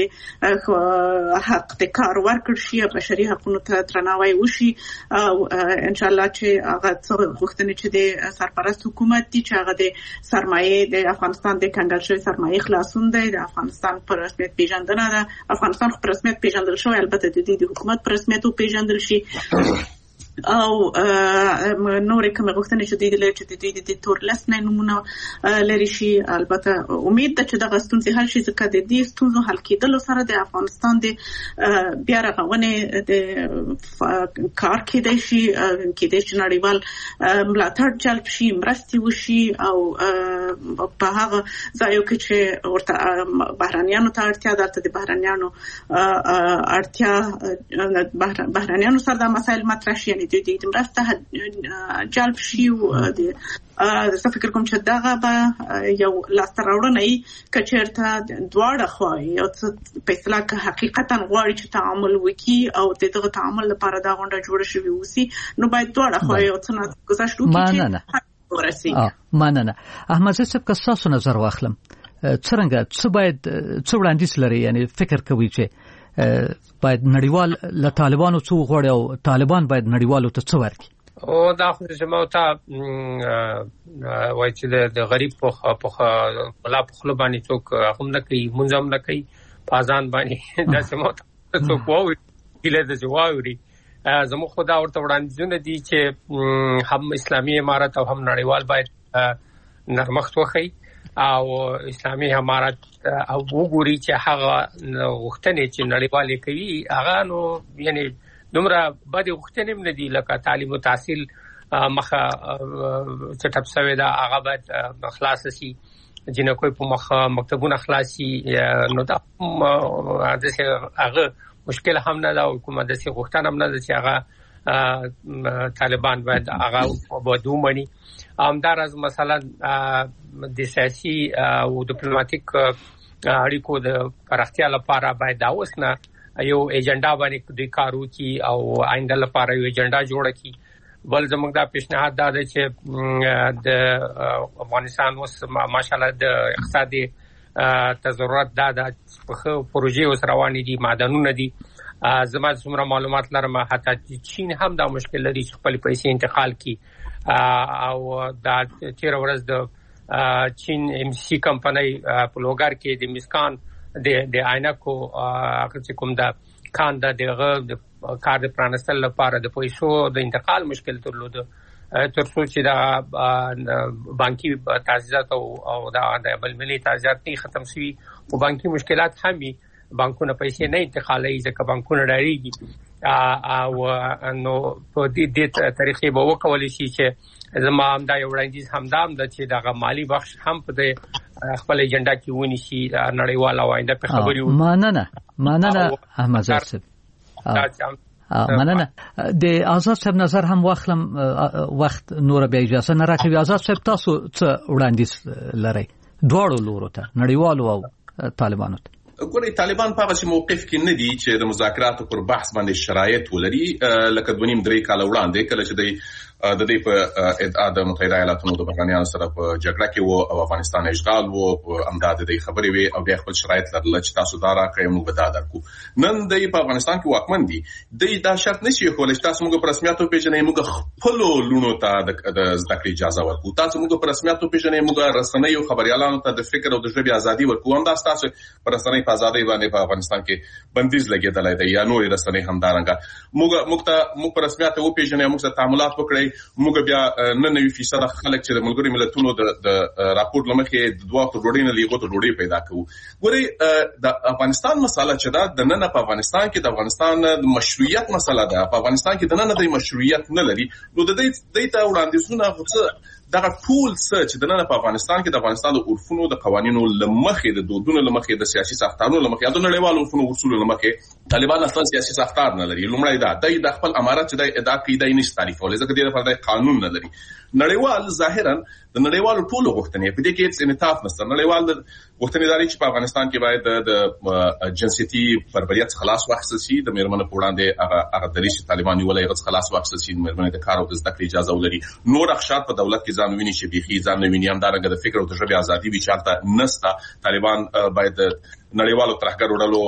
حق د کار ورکړ شي بشري حقوقو ته درناوی وشي او ان شاء الله چې هغه غوښتنې چې د سرپرست حکومت دي چې هغه د سرمایه د افغانستان د کنګل شوی سرمایه خلاصون دی د افغانستان پر رسمیت پیژندنه ده افغانستان پر رسمیت پیژندل شوی البته د دې حکومت پر رسمیت پیژندل شي او نور کوم غوښتنې چې دوی لري چې دوی د تور لاس نه نمونه لري شي البته امید ده چې د غستونځي حل شي ځکه د دې ستونزو حل کېدل سره د افغانستان د بیا رغونې د کار کېدای شي نړیوال ملاتړ جلب شي مرستې وشي او په هغه ځایو کې چې ورته بهرانيانو ته اړتیا ده د بهرانيانو اړتیا بهرانيانو سره د مسایل مطرح شي د مرسته جلب شي زه فکر کوم چې دغه به یو لاسته راوړنه کچېرته دواړه خوا یو څه په اصطلاح کې حقیقتا غواړي چې تعامل وکړي او دغه تعامل لپاره دا غونډه جوړه شوې وسی نو باید دواړه خوا یو څه نه گذاشت وکړي مننه احمد صاحب که تاسو نظر واخلم څنګه څه باید څه وړاندیز لري یعنی فکر کوي چې باید نړیوال له طالبانو څو غوړي او طالبان باید نړیوالو ته څه ورکړي او دا خو چې ما ته وایي چې د غریب په بلا په خلو باندې څوک هم نه کوي منظم نه کوي پازان باندې دا چې ما ته څوک وایي کله د جوابوري زموږ خدا ورته وړاندیزونه دي چې هم اسلامي امارت او هم نړیوال باید نرمښت وخی او اسلامي امارت او وګوري چې هغه غوښتنې چې نړیوال کوي هغه نو یعنی دومره باندې غوښتنې هم نه دي لکه تعلیم او تحصیل مخه چټپ سوي دا هغه باید خلاص شي جنکو په مخه مکتبونه خلاصي نو دا هغه مشکل هم نه دا حکومت د سي غوښتنه هم نه ده چې هغه طالبان باید هغه ودومني همدارس مثلا د سیاسي او ډیپلوماټیک اړیکو د پراختیا لپاره باید دا وسنه یو ایجنډا باندې د کارو کی او آینده لپاره یو ایجنډا جوړ کی بل زموږ دا پیشنهاد دا دی چې د افغانستان اوس ماشاءالله د اقتصادي ضرورت دا د پروژې اوس روانې دي معدنونه دي زما څومره معلومات لرم حتی چین هم دا مشکل لري چې خپل پیسې انتقال کی او دا تیر ورځ د چین ام سی کمپنۍ په لوګر کې د مسکان د عینکو چې کوم دا کان د کار د پرانستل لپاره د پیسو د انتقال مشکل درلود تر څو چې دا بانکي تاسیسات او دا بل ملي تاسیسات ختم شي او بانکي مشکلات هم بانکونه پیسې نه انتقالوي ځکه بانکونه ډاریږي او نو په دې طریقې به وکول شي چې زما هم دا یو وړاندیز همدام د چې دغه مالی بخش هم په خپل ایجنډا کې ونی شي نړیوال او آینده په خبري مننه احمد صاحب مننه د آزاد صاحب نظر هم واخلم وخت نور به اجازه نه راکوي آزاد صاحب تاسو څه وړاندیز لرئ دواړو لورو ته نړیوالو او طالبانو ته ګوري طالبان په هغه موقف کې نه دي چې د مذاکراتو پر بحث باندې شرایط ولري لکه 2.5-3 کال وړاندې کله چې د دې په ادعا د متحده ایالاتونو د بهرنیانو سره په جګړه کې وو او افغانستان اشغال وو امداد د خبرې وي او د خپل شرایط لرل چې تاسو دا راکړئ موږ دا درکو نن د په افغانستان کې واکمن دي دا شرط نشي کولای چې تاسو موږ په رسمیاتو پیژنې موږ خپل لونو ته د زده کړې اجازه ورکو تاسو موږ په رسمیاتو پیژنې موږ رسنۍ او خبريالانو ته د فکر او د ژبې ازادي ورکو هم دا تاسو په رسنۍ په ازادي باندې په افغانستان کې بندیز لګیدلای دی یا نور رسنۍ هم دارنګه موږ په رسمیاتو و پیژنې موږ سره تعاملات وکړي موږ بیا 99% خلک چې د ملګرو ملتونو د راپور لمخې د دوه ډوډۍ نه لیغو ته ډوډۍ پیدا کوو ګوري د افغانستان مسله چې دا د نن په افغانستان کې د افغانستان د مشروعیت مسله ده په افغانستان کې د نن د مشروعیت نه لري نو د دې ته وړاندیزونه دغه ټول څه چې د نن په افغانستان کې د افغانستان د عرفونو د قوانینو لمخې د دودونو لمخې د سیاسي ساختارونو لمخې د نړیوالو عرفونو اصول لمخې طالبان اصلا سیاسي ساختار نه لري لومړی دا د خپل امارت چې د ادعا کوي د نشي تعریفول ځکه د لپاره د قانون نه لري نړیوال ظاهرا د نړیوالو ټولو غوښتنې په دې کې هیڅ انعطاف نشته نړیوال غوښتنې لري چې په افغانستان کې باید د جنسيتي بربریت خلاص واخیستل شي د میرمنو په وړاندې هغه دریش طالبان ولې غوښ خلاص واخیستل شي میرمنو د کار او د زده کړې اجازه ولري نور اخشار په دولت کې ځان ویني چې بيخي ځان ویني هم دغه د فکر او د ژبې ازادي وی چالتہ نستا طالبان باید نړیوالو ترهګر وړلو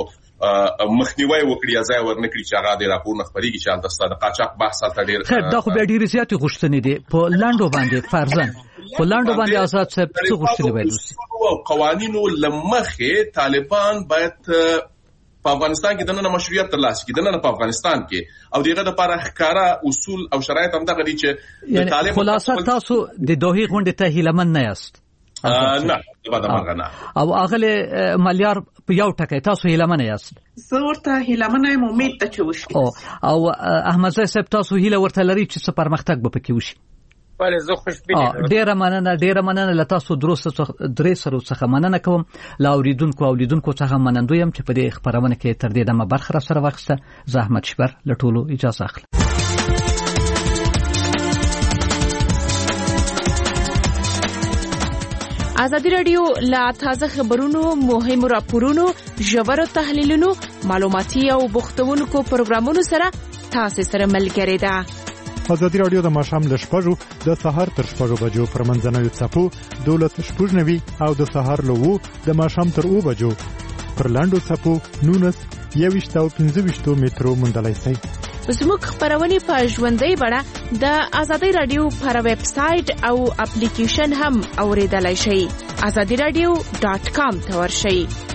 مخنیوي وکړي ځای ورنکړي چې هغه د راپور نخبريږي چې د صد قاچاق بحث ته ډیر دا خو به ډیر زیات غوښتنې دي په لاندو باندې فرضاً په لاندو باندې آزاد څه غوښتنې وایي قوانینو لمخې طالبان باید په افغانستان کې د نن مشروعیت ترلاسه کړي د نن په افغانستان کې او دغه لپاره ښکارا اصول او شرایط هم دغه دي چې طالبان خلاصه تاسو د دوه غونډې ته هیلمن نه یاست نه نه او اغله مليار په یو ټکی تاسو هیلمن یاست زه ورته هیلمن یم امید ته چې وشي او احمد صاحب تاسو هیله ورته لري چې څه پرمختګ به پکې وشي بله زه خوشبینه ډیره مننه له تاسو درې سره څخه مننه کوم لا اوریدونکو څخه منندوی يم چې په دې خبرونه کې تر دې دمه برخه سره واخسته زحمت شبر له ټولو اجازه اخلم ازادي رادیو لا تازه خبرونو مهمو راپورونو ژورو تحلیلونو معلوماتي او بوختونکو پروګرامونو سره تاسو سره ملګری ده ازادي رادیو د ماښام له 6 د سهار تر 6 بجو پر منځنوي څپو 12:09 او د سهار له 2 د ماښام تر 2 بجو پر لاندو څپو 19 او 15 مترو مندلای شي. زموږ خبرونه په ژوندۍ بڼه د ازادي رادیو پر ویب سټ او اپلیکیشن هم اوریدلای شئ. azadiradio.com ته ورشئ.